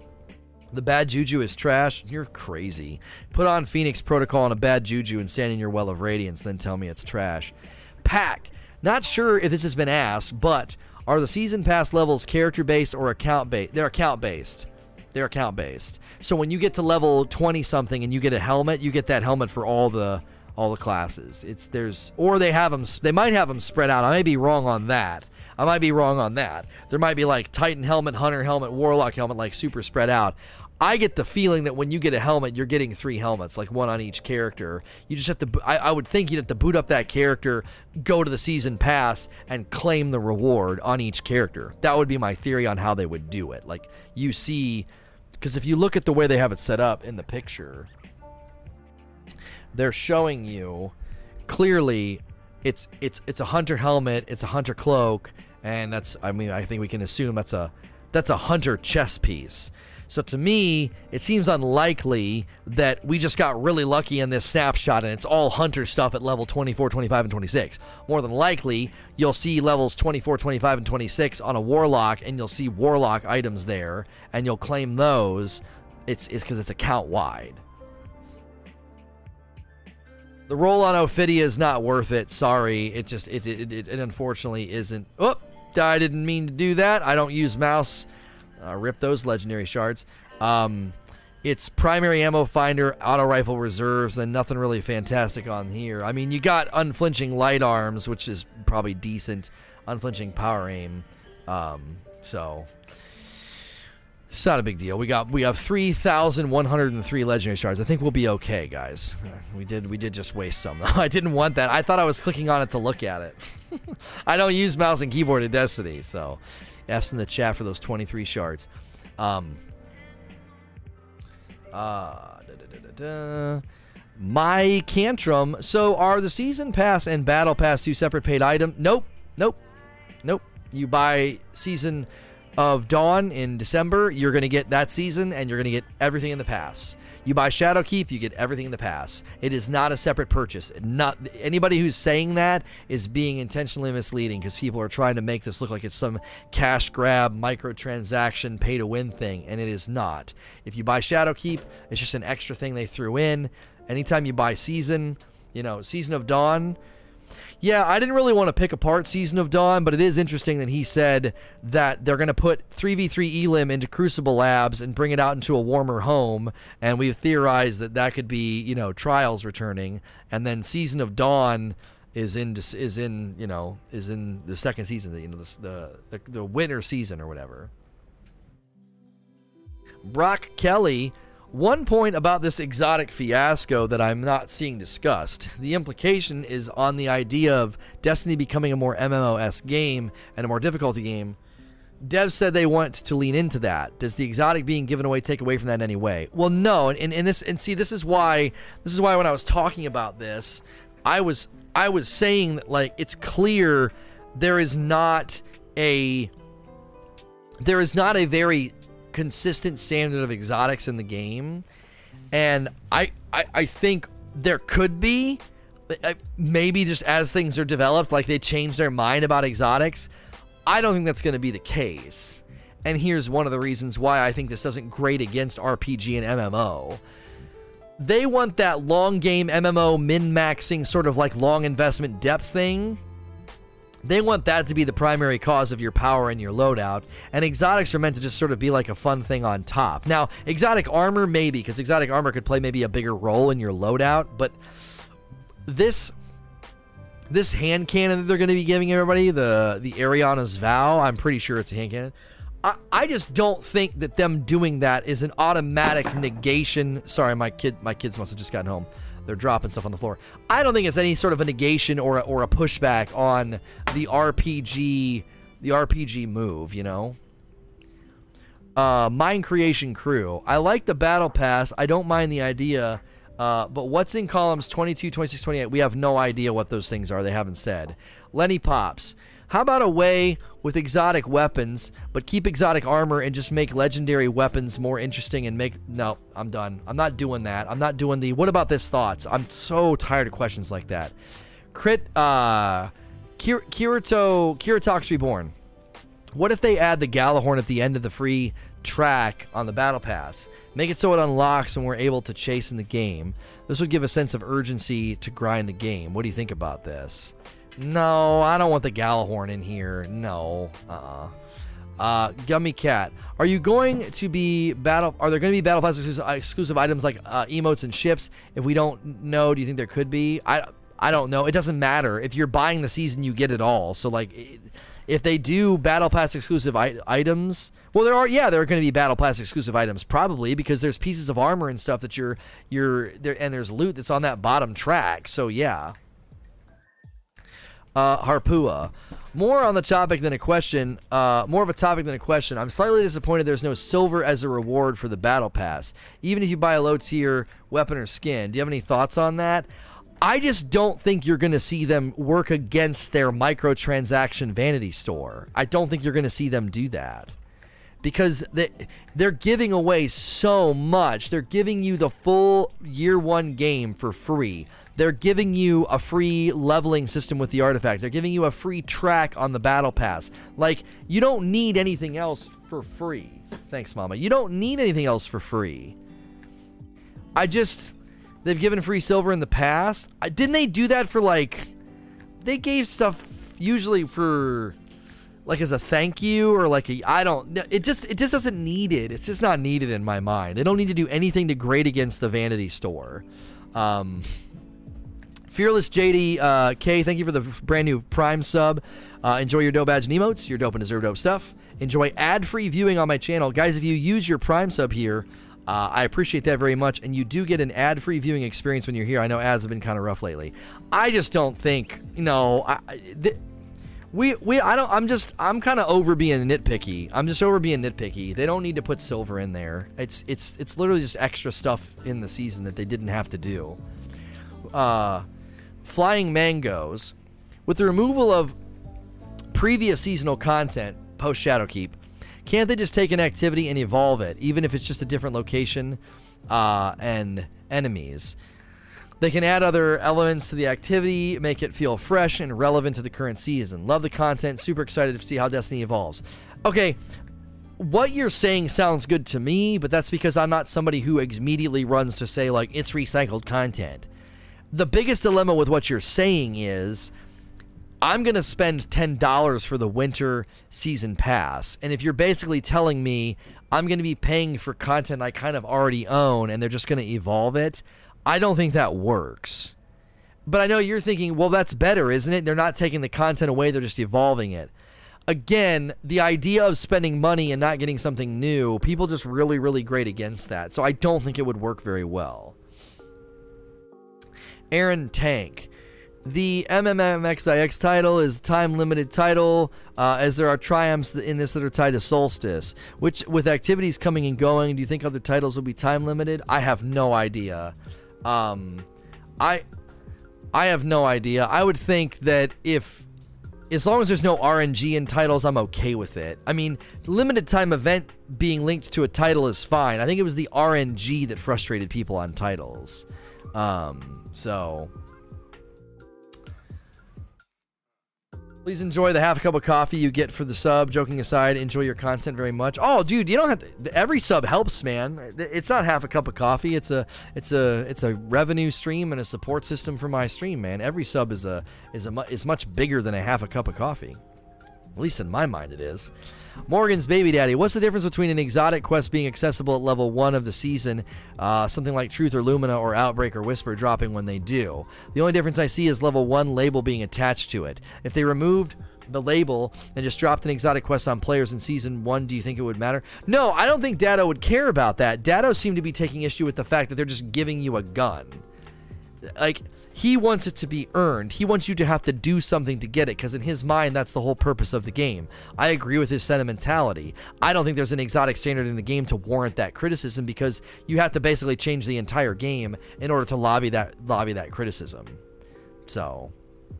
the bad juju is trash. You're crazy. Put on Phoenix Protocol on a bad juju and stand in your well of radiance, then tell me it's trash. Pack. Not sure if this has been asked, but are the season pass levels character based or account based? They're account based. They're account based. So when you get to level twenty something and you get a helmet, you get that helmet for all the all the classes. It's there's or they have them. They might have them spread out. I may be wrong on that. I might be wrong on that. There might be like Titan helmet, Hunter helmet, Warlock helmet, like super spread out. I get the feeling that when you get a helmet, you're getting three helmets, like one on each character. You just have to, I, I would think you'd have to boot up that character, go to the season pass, and claim the reward on each character. That would be my theory on how they would do it. Like, you see, because if you look at the way they have it set up in the picture, they're showing you clearly it's it's it's a hunter helmet, it's a hunter cloak, and that's, I mean, I think we can assume that's a that's a hunter chest piece. So to me, it seems unlikely that we just got really lucky in this snapshot and it's all hunter stuff at level twenty-four, twenty-five, and twenty-six. More than likely, you'll see levels twenty-four, twenty-five, and twenty-six on a Warlock, and you'll see Warlock items there, and you'll claim those. It's it's because it's account wide. The roll on Ophidia is not worth it. Sorry, it just it it, it, it unfortunately isn't. Oh, I didn't mean to do that. I don't use mouse. Uh, rip those legendary shards. Um, it's primary ammo finder, auto rifle reserves, and nothing really fantastic on here. I mean, you got unflinching light arms, which is probably decent. Unflinching power aim. Um, so it's not a big deal. We got we have three thousand one hundred three legendary shards. I think we'll be okay, guys. We did we did just waste some though. I didn't want that. I thought I was clicking on it to look at it. I don't use mouse and keyboard in Destiny, so F's in the chat for those twenty-three shards. Um, uh, da, da, da, da, da. My Cantrum. So are the Season Pass and Battle Pass two separate paid items? Nope. Nope. Nope. You buy Season of Dawn in December, you're going to get that season, and you're going to get everything in the pass. You buy Shadowkeep, you get everything in the pass. It is not a separate purchase. Not anybody who's saying that is being intentionally misleading because people are trying to make this look like it's some cash grab, microtransaction, pay to win thing, and it is not. If you buy Shadowkeep, it's just an extra thing they threw in. Anytime you buy Season, you know, Season of Dawn, Yeah, I didn't really want to pick apart Season of Dawn, but it is interesting that he said that they're going to put three v three Elim into Crucible Labs and bring it out into a warmer home, and we've theorized that that could be, you know, Trials returning, and then Season of Dawn is in, is in you know, is in the second season, you know, the, the, the winter season or whatever. Brock Kelly, one point about this exotic fiasco that I'm not seeing discussed. The implication is on the idea of Destiny becoming a more M M O-esque game and a more difficulty game. Devs said they want to lean into that. Does the exotic being given away take away from that in any way? Well, no. And, and this and see, this is why this is why when I was talking about this, I was I was saying that, like, it's clear there is not a there is not a very consistent standard of exotics in the game, and I, I I think there could be, maybe just as things are developed, like they change their mind about exotics. I don't think that's going to be the case, and here's one of the reasons why I think this doesn't grate against R P G and M M O. They want that long game M M O min-maxing, sort of like long investment depth thing. They want that to be the primary cause of your power and your loadout, and exotics are meant to just sort of be like a fun thing on top. Now, exotic armor, maybe, because exotic armor could play maybe a bigger role in your loadout, but this this hand cannon that they're going to be giving everybody, the, the Ariana's Vow, I'm pretty sure it's a hand cannon. I, I just don't think that them doing that is an automatic negation. Sorry, my kid, my kids must have just gotten home. They're dropping stuff on the floor. I don't think it's any sort of a negation or a, or a pushback on the R P G, the R P G move, you know? Uh, Mind Creation Crew. I like the Battle Pass. I don't mind the idea, uh, but what's in columns twenty-two, twenty-six, twenty-eight? We have no idea what those things are. They haven't said. Lenny Pops. How about a way with exotic weapons, but keep exotic armor and just make legendary weapons more interesting and make... No, I'm done. I'm not doing that. I'm not doing the... What about this thoughts? I'm so tired of questions like that. Crit... Uh... Kir Kirito... Kiritox Reborn. What if they add the Galahorn at the end of the free track on the Battle Pass? Make it so it unlocks and we're able to chase in the game. This would give a sense of urgency to grind the game. What do you think about this? No, I don't want the Galahorn in here. No. Uh-uh. Uh, Gummy Cat. Are you going to be battle... Are there going to be Battle Pass exclusive, exclusive items like uh, emotes and ships? If we don't know, do you think there could be? I, I don't know. It doesn't matter. If you're buying the season, you get it all. So, like, if they do Battle Pass exclusive I items... Well, there are... Yeah, there are going to be Battle Pass exclusive items, probably, because there's pieces of armor and stuff that you're... you're there, and there's loot that's on that bottom track. So, yeah. Uh, Harpua. More on the topic than a question. Uh, more of a topic than a question. I'm slightly disappointed there's no silver as a reward for the Battle Pass, even if you buy a low-tier weapon or skin. Do you have any thoughts on that? I just don't think you're going to see them work against their microtransaction vanity store. I don't think you're going to see them do that. Because they, they're giving away so much. They're giving you the full year one game for free. They're giving you a free leveling system with the artifact. They're giving you a free track on the Battle Pass. Like, you don't need anything else for free. Thanks, Mama. You don't need anything else for free. I just... They've given free silver in the past. I, didn't they do that for, like... They gave stuff usually for... Like, as a thank you, or like a... I don't... It just, it just doesn't need it. It's just not needed in my mind. They don't need to do anything to grade against the vanity store. Um... Fearless J D uh, K, thank you for the brand new Prime sub. Uh, enjoy your dope badge and emotes, your dope and deserve dope stuff. Enjoy ad-free viewing on my channel. Guys, if you use your Prime sub here, uh, I appreciate that very much, and you do get an ad-free viewing experience when you're here. I know ads have been kind of rough lately. I just don't think, you know, I, th we, we, I don't, I'm just, I'm kind of over being nitpicky. I'm just over being nitpicky. They don't need to put silver in there. It's, it's, it's literally just extra stuff in the season that they didn't have to do. Uh... Flying Mangoes. With the removal of previous seasonal content post Shadowkeep, can't they just take an activity and evolve it, even if it's just a different location uh, and enemies? They can add other elements to the activity, make it feel fresh and relevant to the current season. Love the content. Super excited to see how Destiny evolves. Okay, what you're saying sounds good to me, but that's because I'm not somebody who immediately runs to say, like, it's recycled content. The biggest dilemma with what you're saying is I'm going to spend ten dollars for the winter season pass. And if you're basically telling me I'm going to be paying for content I kind of already own and they're just going to evolve it, I don't think that works. But I know you're thinking, well, that's better, isn't it? They're not taking the content away, they're just evolving it. Again, the idea of spending money and not getting something new, people just really, really grate against that. So I don't think it would work very well. Aaron Tank. The M M M X I X title is a time-limited title, uh, as there are triumphs in this that are tied to Solstice. Which, with activities coming and going, do you think other titles will be time-limited? I have no idea. Um, I, I have no idea. I would think that if, as long as there's no R N G in titles, I'm okay with it. I mean, limited time event being linked to a title is fine. I think it was the R N G that frustrated people on titles. Um, so... Please enjoy the half a cup of coffee you get for the sub. Joking aside, enjoy your content very much. Oh, dude, you don't have to. Every sub helps, man. It's not half a cup of coffee. It's a, it's a, it's a revenue stream and a support system for my stream, man. Every sub is a, is a, is much bigger than a half a cup of coffee. At least in my mind, it is. Morgan's Baby Daddy. What's the difference between an exotic quest being accessible at level one of the season, uh, something like Truth or Lumina or Outbreak or Whisper dropping when they do? The only difference I see is level one label being attached to it. If they removed the label and just dropped an exotic quest on players in season one, do you think it would matter? No, I don't think Datto would care about that. Datto seemed to be taking issue with the fact that they're just giving you a gun. Like... He wants it to be earned. He wants you to have to do something to get it, because in his mind, that's the whole purpose of the game. I agree with his sentimentality. I don't think there's an exotic standard in the game to warrant that criticism, because you have to basically change the entire game in order to lobby that lobby that criticism. So,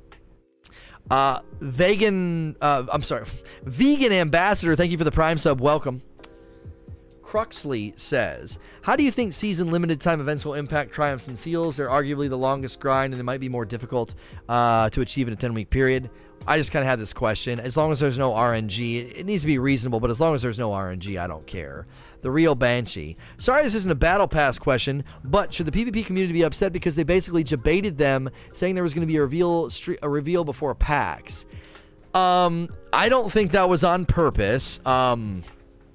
uh, vegan, uh, I'm sorry, vegan ambassador. Thank you for the Prime sub. Welcome. Cruxley says, how do you think season limited time events will impact triumphs and seals? They're arguably the longest grind and they might be more difficult uh, to achieve in a ten week period. I just kind of had this question. As long as there's no R N G, it needs to be reasonable, but as long as there's no R N G, I don't care. The Real Banshee. Sorry this isn't a Battle Pass question, but should the PvP community be upset because they basically debated them saying there was going to be a reveal, a reveal before PAX? Um, I don't think that was on purpose. Um...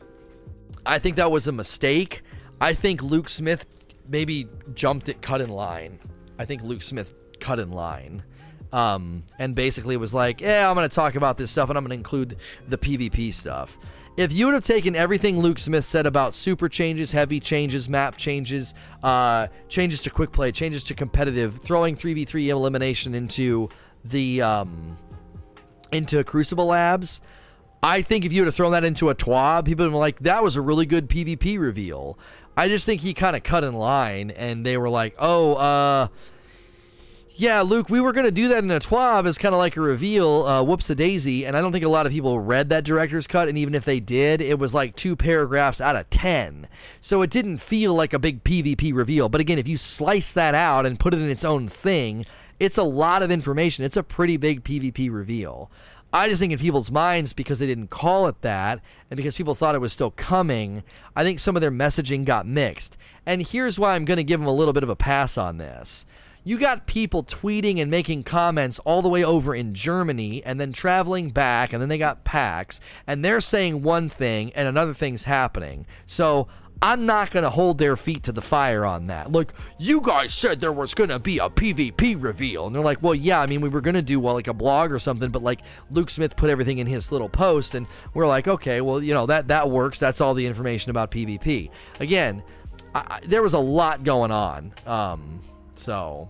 I think that was a mistake. I think Luke Smith maybe jumped it cut in line. I think Luke Smith cut in line. Um, and basically was like, yeah, I'm going to talk about this stuff and I'm going to include the PvP stuff. If you would have taken everything Luke Smith said about super changes, heavy changes, map changes, uh, changes to quick play, changes to competitive, throwing three v three elimination into the um, into Crucible Labs, I think if you would have thrown that into a T W A B, people would have been like, that was a really good PvP reveal. I just think he kind of cut in line, and they were like, oh, uh, yeah, Luke, we were going to do that in a T W A B as kind of like a reveal, uh, whoops-a-daisy, and I don't think a lot of people read that director's cut, and even if they did, it was like two paragraphs out of ten. So it didn't feel like a big PvP reveal. But again, if you slice that out and put it in its own thing, it's a lot of information. It's a pretty big PvP reveal. I just think in people's minds, because they didn't call it that, and because people thought it was still coming, I think some of their messaging got mixed. And here's why I'm going to give them a little bit of a pass on this. You got people tweeting and making comments all the way over in Germany, and then traveling back, and then they got PAX, and they're saying one thing, and another thing's happening. So I'm not going to hold their feet to the fire on that. Like, you guys said there was going to be a PvP reveal. And they're like, well, yeah, I mean, we were going to do, well, like a blog or something, but like Luke Smith put everything in his little post, and we're like, okay, well, you know, that, that works. That's all the information about PvP. Again, I, I, there was a lot going on. Um, so...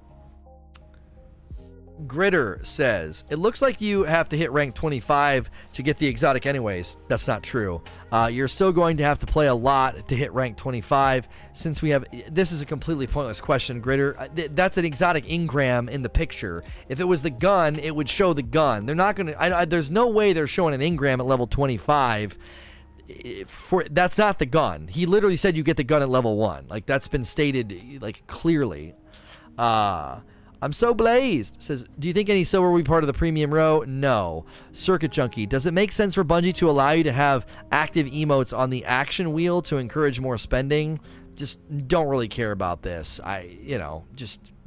Gritter says, it looks like you have to hit rank twenty-five to get the exotic anyways. That's not true. Uh, you're still going to have to play a lot to hit rank twenty-five. Since we have, this is a completely pointless question, Gritter. That's an exotic engram in the picture. If it was the gun, it would show the gun. They're not going to, there's no way they're showing an engram at level twenty-five. For that's not the gun. He literally said you get the gun at level one. Like, that's been stated like clearly. Uh... I'm so blazed. Says, do you think any silver will be part of the premium row? No. Circuit Junkie. Does it make sense for Bungie to allow you to have active emotes on the action wheel to encourage more spending? Just don't really care about this. I, you know, just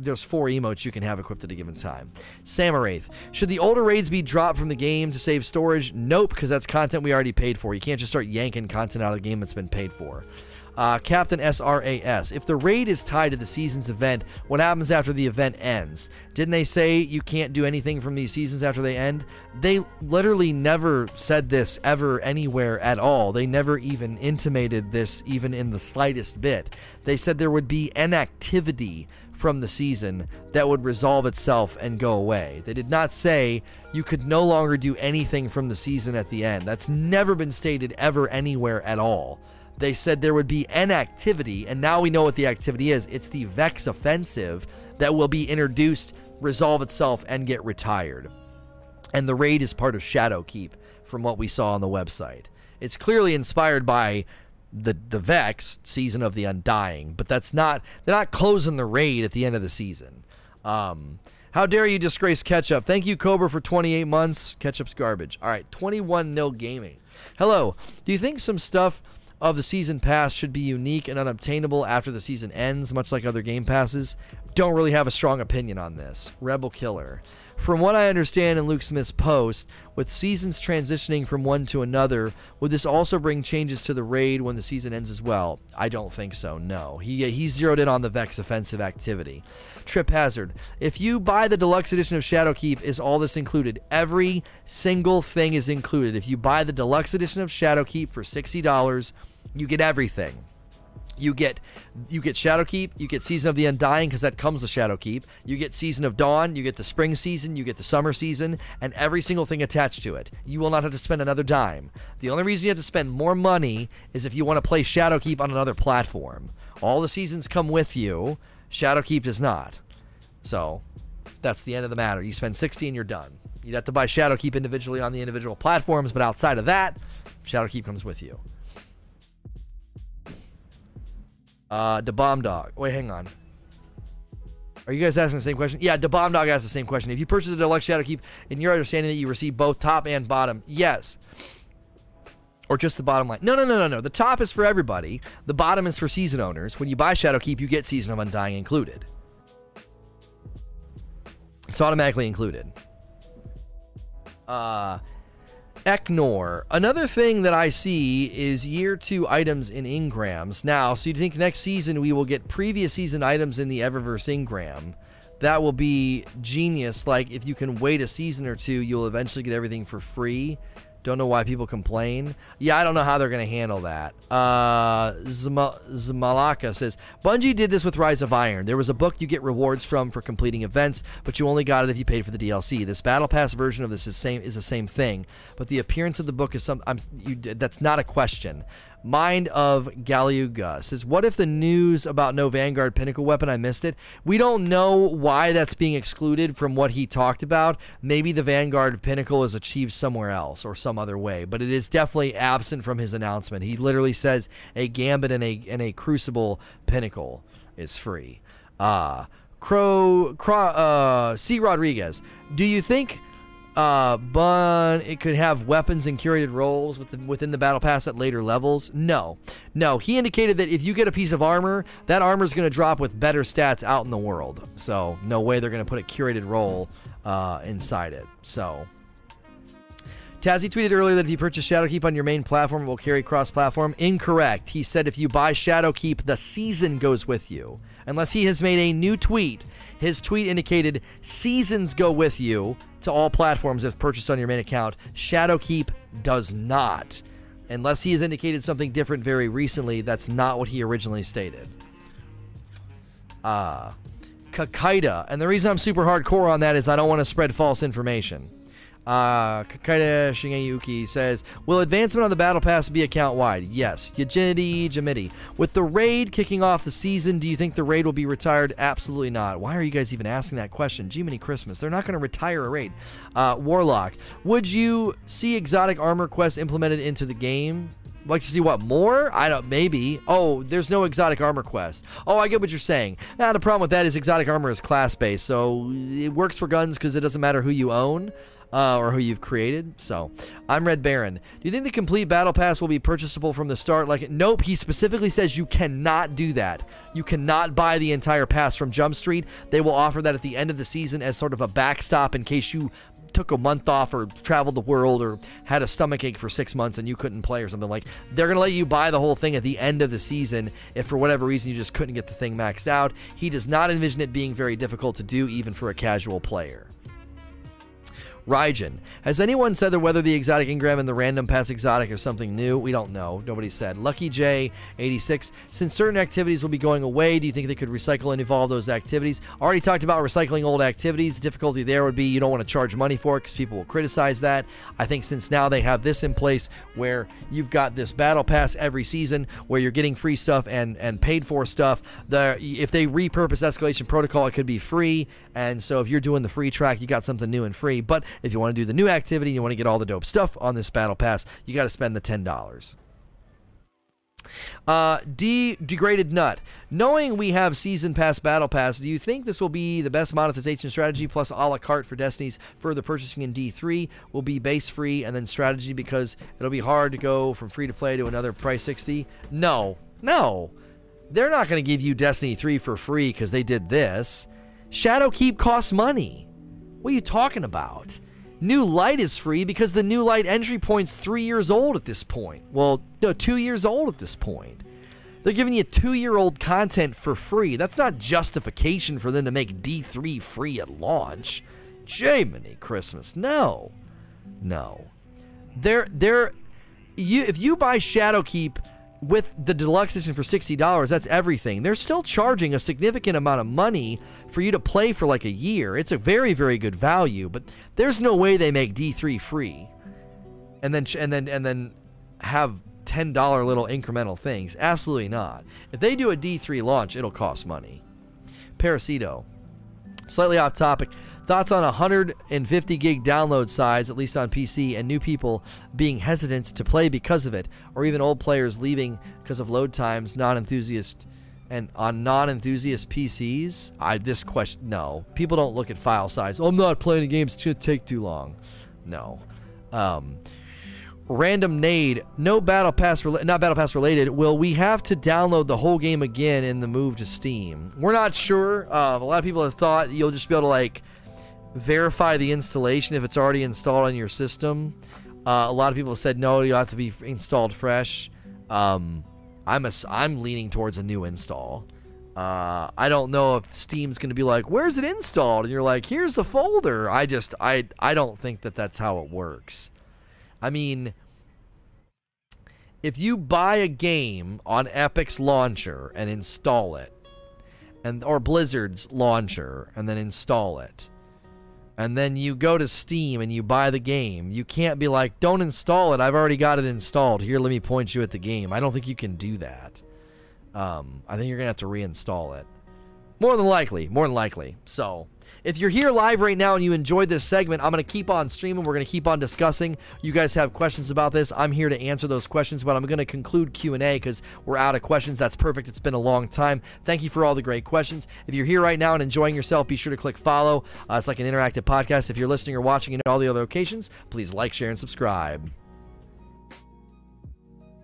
there's four emotes you can have equipped at a given time. Samaraith, should the older raids be dropped from the game to save storage? Nope, because that's content we already paid for. You can't just start yanking content out of the game that's been paid for. Uh, Captain S R A S, if the raid is tied to the season's event, what happens after the event ends? Didn't they say you can't do anything from these seasons after they end? They literally never said this ever anywhere at all. They never even intimated this even in the slightest bit. They said there would be an activity from the season that would resolve itself and go away. They did not say you could no longer do anything from the season at the end. That's never been stated ever anywhere at all. They said there would be an activity, and now we know what the activity is. It's the Vex Offensive that will be introduced, resolve itself, and get retired. And the raid is part of Shadowkeep, from what we saw on the website. It's clearly inspired by the the Vex, Season of the Undying, but that's not, they're not closing the raid at the end of the season. Um, how dare you disgrace Ketchup? Thank you, Cobra, for twenty-eight months. Ketchup's garbage. All right, twenty-one nil Gaming. Hello, do you think some stuff of the season pass should be unique and unobtainable after the season ends, much like other game passes? Don't really have a strong opinion on this. Rebel Killer. From what I understand in Luke Smith's post, with seasons transitioning from one to another, would this also bring changes to the raid when the season ends as well? I don't think so, no. He, he zeroed in on the Vex Offensive activity. Trip Hazard. If you buy the deluxe edition of Shadowkeep, is all this included? Every single thing is included. If you buy the deluxe edition of Shadowkeep for sixty dollars, you get everything. You get you get Shadowkeep, you get Season of the Undying, because that comes with Shadowkeep. You get Season of Dawn, you get the spring season, you get the summer season, and every single thing attached to it. You will not have to spend another dime. The only reason you have to spend more money is if you want to play Shadowkeep on another platform. All the seasons come with you. Shadowkeep does not. So, that's the end of the matter. You spend sixty and you're done. You'd have to buy Shadowkeep individually on the individual platforms, but outside of that, Shadowkeep comes with you. Uh, the Bomb Dog. Wait, hang on. Are you guys asking the same question? Yeah, the Bomb Dog asked the same question. If you purchase the Deluxe Shadowkeep, in your understanding that you receive both top and bottom, yes. Or just the bottom line. No, no, no, no, no. The top is for everybody. The bottom is for season owners. When you buy Shadowkeep, you get Season of Undying included. It's automatically included. Uh... Eknor. Another thing that I see is year two items in Ingrams. Now, so you think next season we will get previous season items in the Eververse Ingram? That will be genius. Like, if you can wait a season or two, you'll eventually get everything for free. Don't know why people complain. Yeah, I don't know how they're going to handle that. Uh, Zmalaka says, Bungie did this with Rise of Iron. There was a book you get rewards from for completing events, but you only got it if you paid for the D L C. This Battle Pass version of this is same is the same thing, but the appearance of the book is some. I'm, you, that's not a question. Mind of Galuga says, what if the news about no Vanguard Pinnacle weapon, I missed it? We don't know why that's being excluded from what he talked about. Maybe the Vanguard Pinnacle is achieved somewhere else or some other way, but it is definitely absent from his announcement. He literally says a Gambit and a, and a Crucible Pinnacle is free. Uh, Crow, Crow uh, C. Rodriguez, do you think Uh, Bun, it could have weapons and curated roles within, within the Battle Pass at later levels? No. No, he indicated that if you get a piece of armor, that armor is going to drop with better stats out in the world. So, no way they're going to put a curated role uh, inside it. So, Tazzy tweeted earlier that if you purchase Shadowkeep on your main platform, it will carry cross-platform. Incorrect. He said if you buy Shadowkeep, the season goes with you. Unless he has made a new tweet. His tweet indicated seasons go with you to all platforms if purchased on your main account. Shadowkeep does not. Unless he has indicated something different very recently, that's not what he originally stated. Uh, Kakaida. And the reason I'm super hardcore on that is I don't want to spread false information. Uh, Kakaida Shingeyuki says, will advancement on the Battle Pass be account-wide? Yes. Yajidi Jamidi. With the raid kicking off the season, do you think the raid will be retired? Absolutely not. Why are you guys even asking that question? Jiminy Christmas. They're not going to retire a raid. Uh, Warlock. Would you see exotic armor quests implemented into the game? Like to see what more? I don't, maybe. Oh, there's no exotic armor quest. Oh, I get what you're saying. Now, the problem with that is exotic armor is class-based, so it works for guns because it doesn't matter who you own. uh, or who you've created. So, I'm Red Baron. Do you think the complete battle pass will be purchasable from the start? Like, nope. He specifically says you cannot do that. You cannot buy the entire pass from Jump Street. They will offer that at the end of the season as sort of a backstop in case you took a month off or traveled the world or had a stomach ache for six months and you couldn't play or something. Like, they're going to let you buy the whole thing at the end of the season if for whatever reason you just couldn't get the thing maxed out. He does not envision it being very difficult to do, even for a casual player. Raijin, has anyone said that whether the exotic engram and the random pass exotic are something new? We don't know. Nobody said. Lucky J eighty-six, since certain activities will be going away, do you think they could recycle and evolve those activities? Already talked about recycling old activities. The difficulty there would be you don't want to charge money for it because people will criticize that. I think since now they have this in place where you've got this battle pass every season where you're getting free stuff and, and paid for stuff, the, if they repurpose Escalation Protocol, it could be free. And so if you're doing the free track, you got something new and free. But if you want to do the new activity, you want to get all the dope stuff on this battle pass, you got to spend the ten dollars. Uh, D Degraded Nut, knowing we have Season Pass Battle Pass, do you think this will be the best monetization strategy plus a la carte for Destiny's further purchasing in D three? Will be base free and then strategy because it'll be hard to go from free to play to another price sixty? No, no. They're not going to give you Destiny three for free because they did this. Shadowkeep costs money. What are you talking about? New Light is free because the New Light entry point's three years old at this point. Well, no, two years old at this point. They're giving you two-year-old content for free. That's not justification for them to make D three free at launch. Jiminy Christmas. No. No. They're, they're, you, if you buy Shadowkeep with the deluxe edition for sixty dollars, that's everything. They're still charging a significant amount of money for you to play for like a year. It's a very, very good value, but there's no way they make D three free and then and then and then have ten dollar little incremental things. Absolutely not. If they do a D three launch, it'll cost money. Parasito, slightly off topic. Thoughts on one hundred fifty gig download size, at least on P C, and new people being hesitant to play because of it, or even old players leaving because of load times, non-enthusiast, and on non-enthusiast P Cs? I this question no. People don't look at file size. Oh, I'm not playing the games. It's gonna take too long. No. Um, Random Nade, no battle pass, not battle pass related. Will we have to download the whole game again in the move to Steam? We're not sure. Uh, a lot of people have thought you'll just be able to like verify the installation if it's already installed on your system. Uh, a lot of people have said no, you'll have to be installed fresh. Um, I'm a, I'm leaning towards a new install. Uh, I don't know if Steam's going to be like, where's it installed? And you're like, here's the folder. I just, I, I don't think that that's how it works. I mean, if you buy a game on Epic's launcher and install it, and or Blizzard's launcher and then install it, and then you go to Steam and you buy the game, you can't be like, don't install it, I've already got it installed. Here, let me point you at the game. I don't think you can do that. Um, I think you're going to have to reinstall it. More than likely. More than likely. So, if you're here live right now and you enjoyed this segment, I'm going to keep on streaming. We're going to keep on discussing. You guys have questions about this. I'm here to answer those questions, but I'm going to conclude Q and A because we're out of questions. That's perfect. It's been a long time. Thank you for all the great questions. If you're here right now and enjoying yourself, be sure to click follow. Uh, it's like an interactive podcast. If you're listening or watching in all the other locations, please like, share, and subscribe.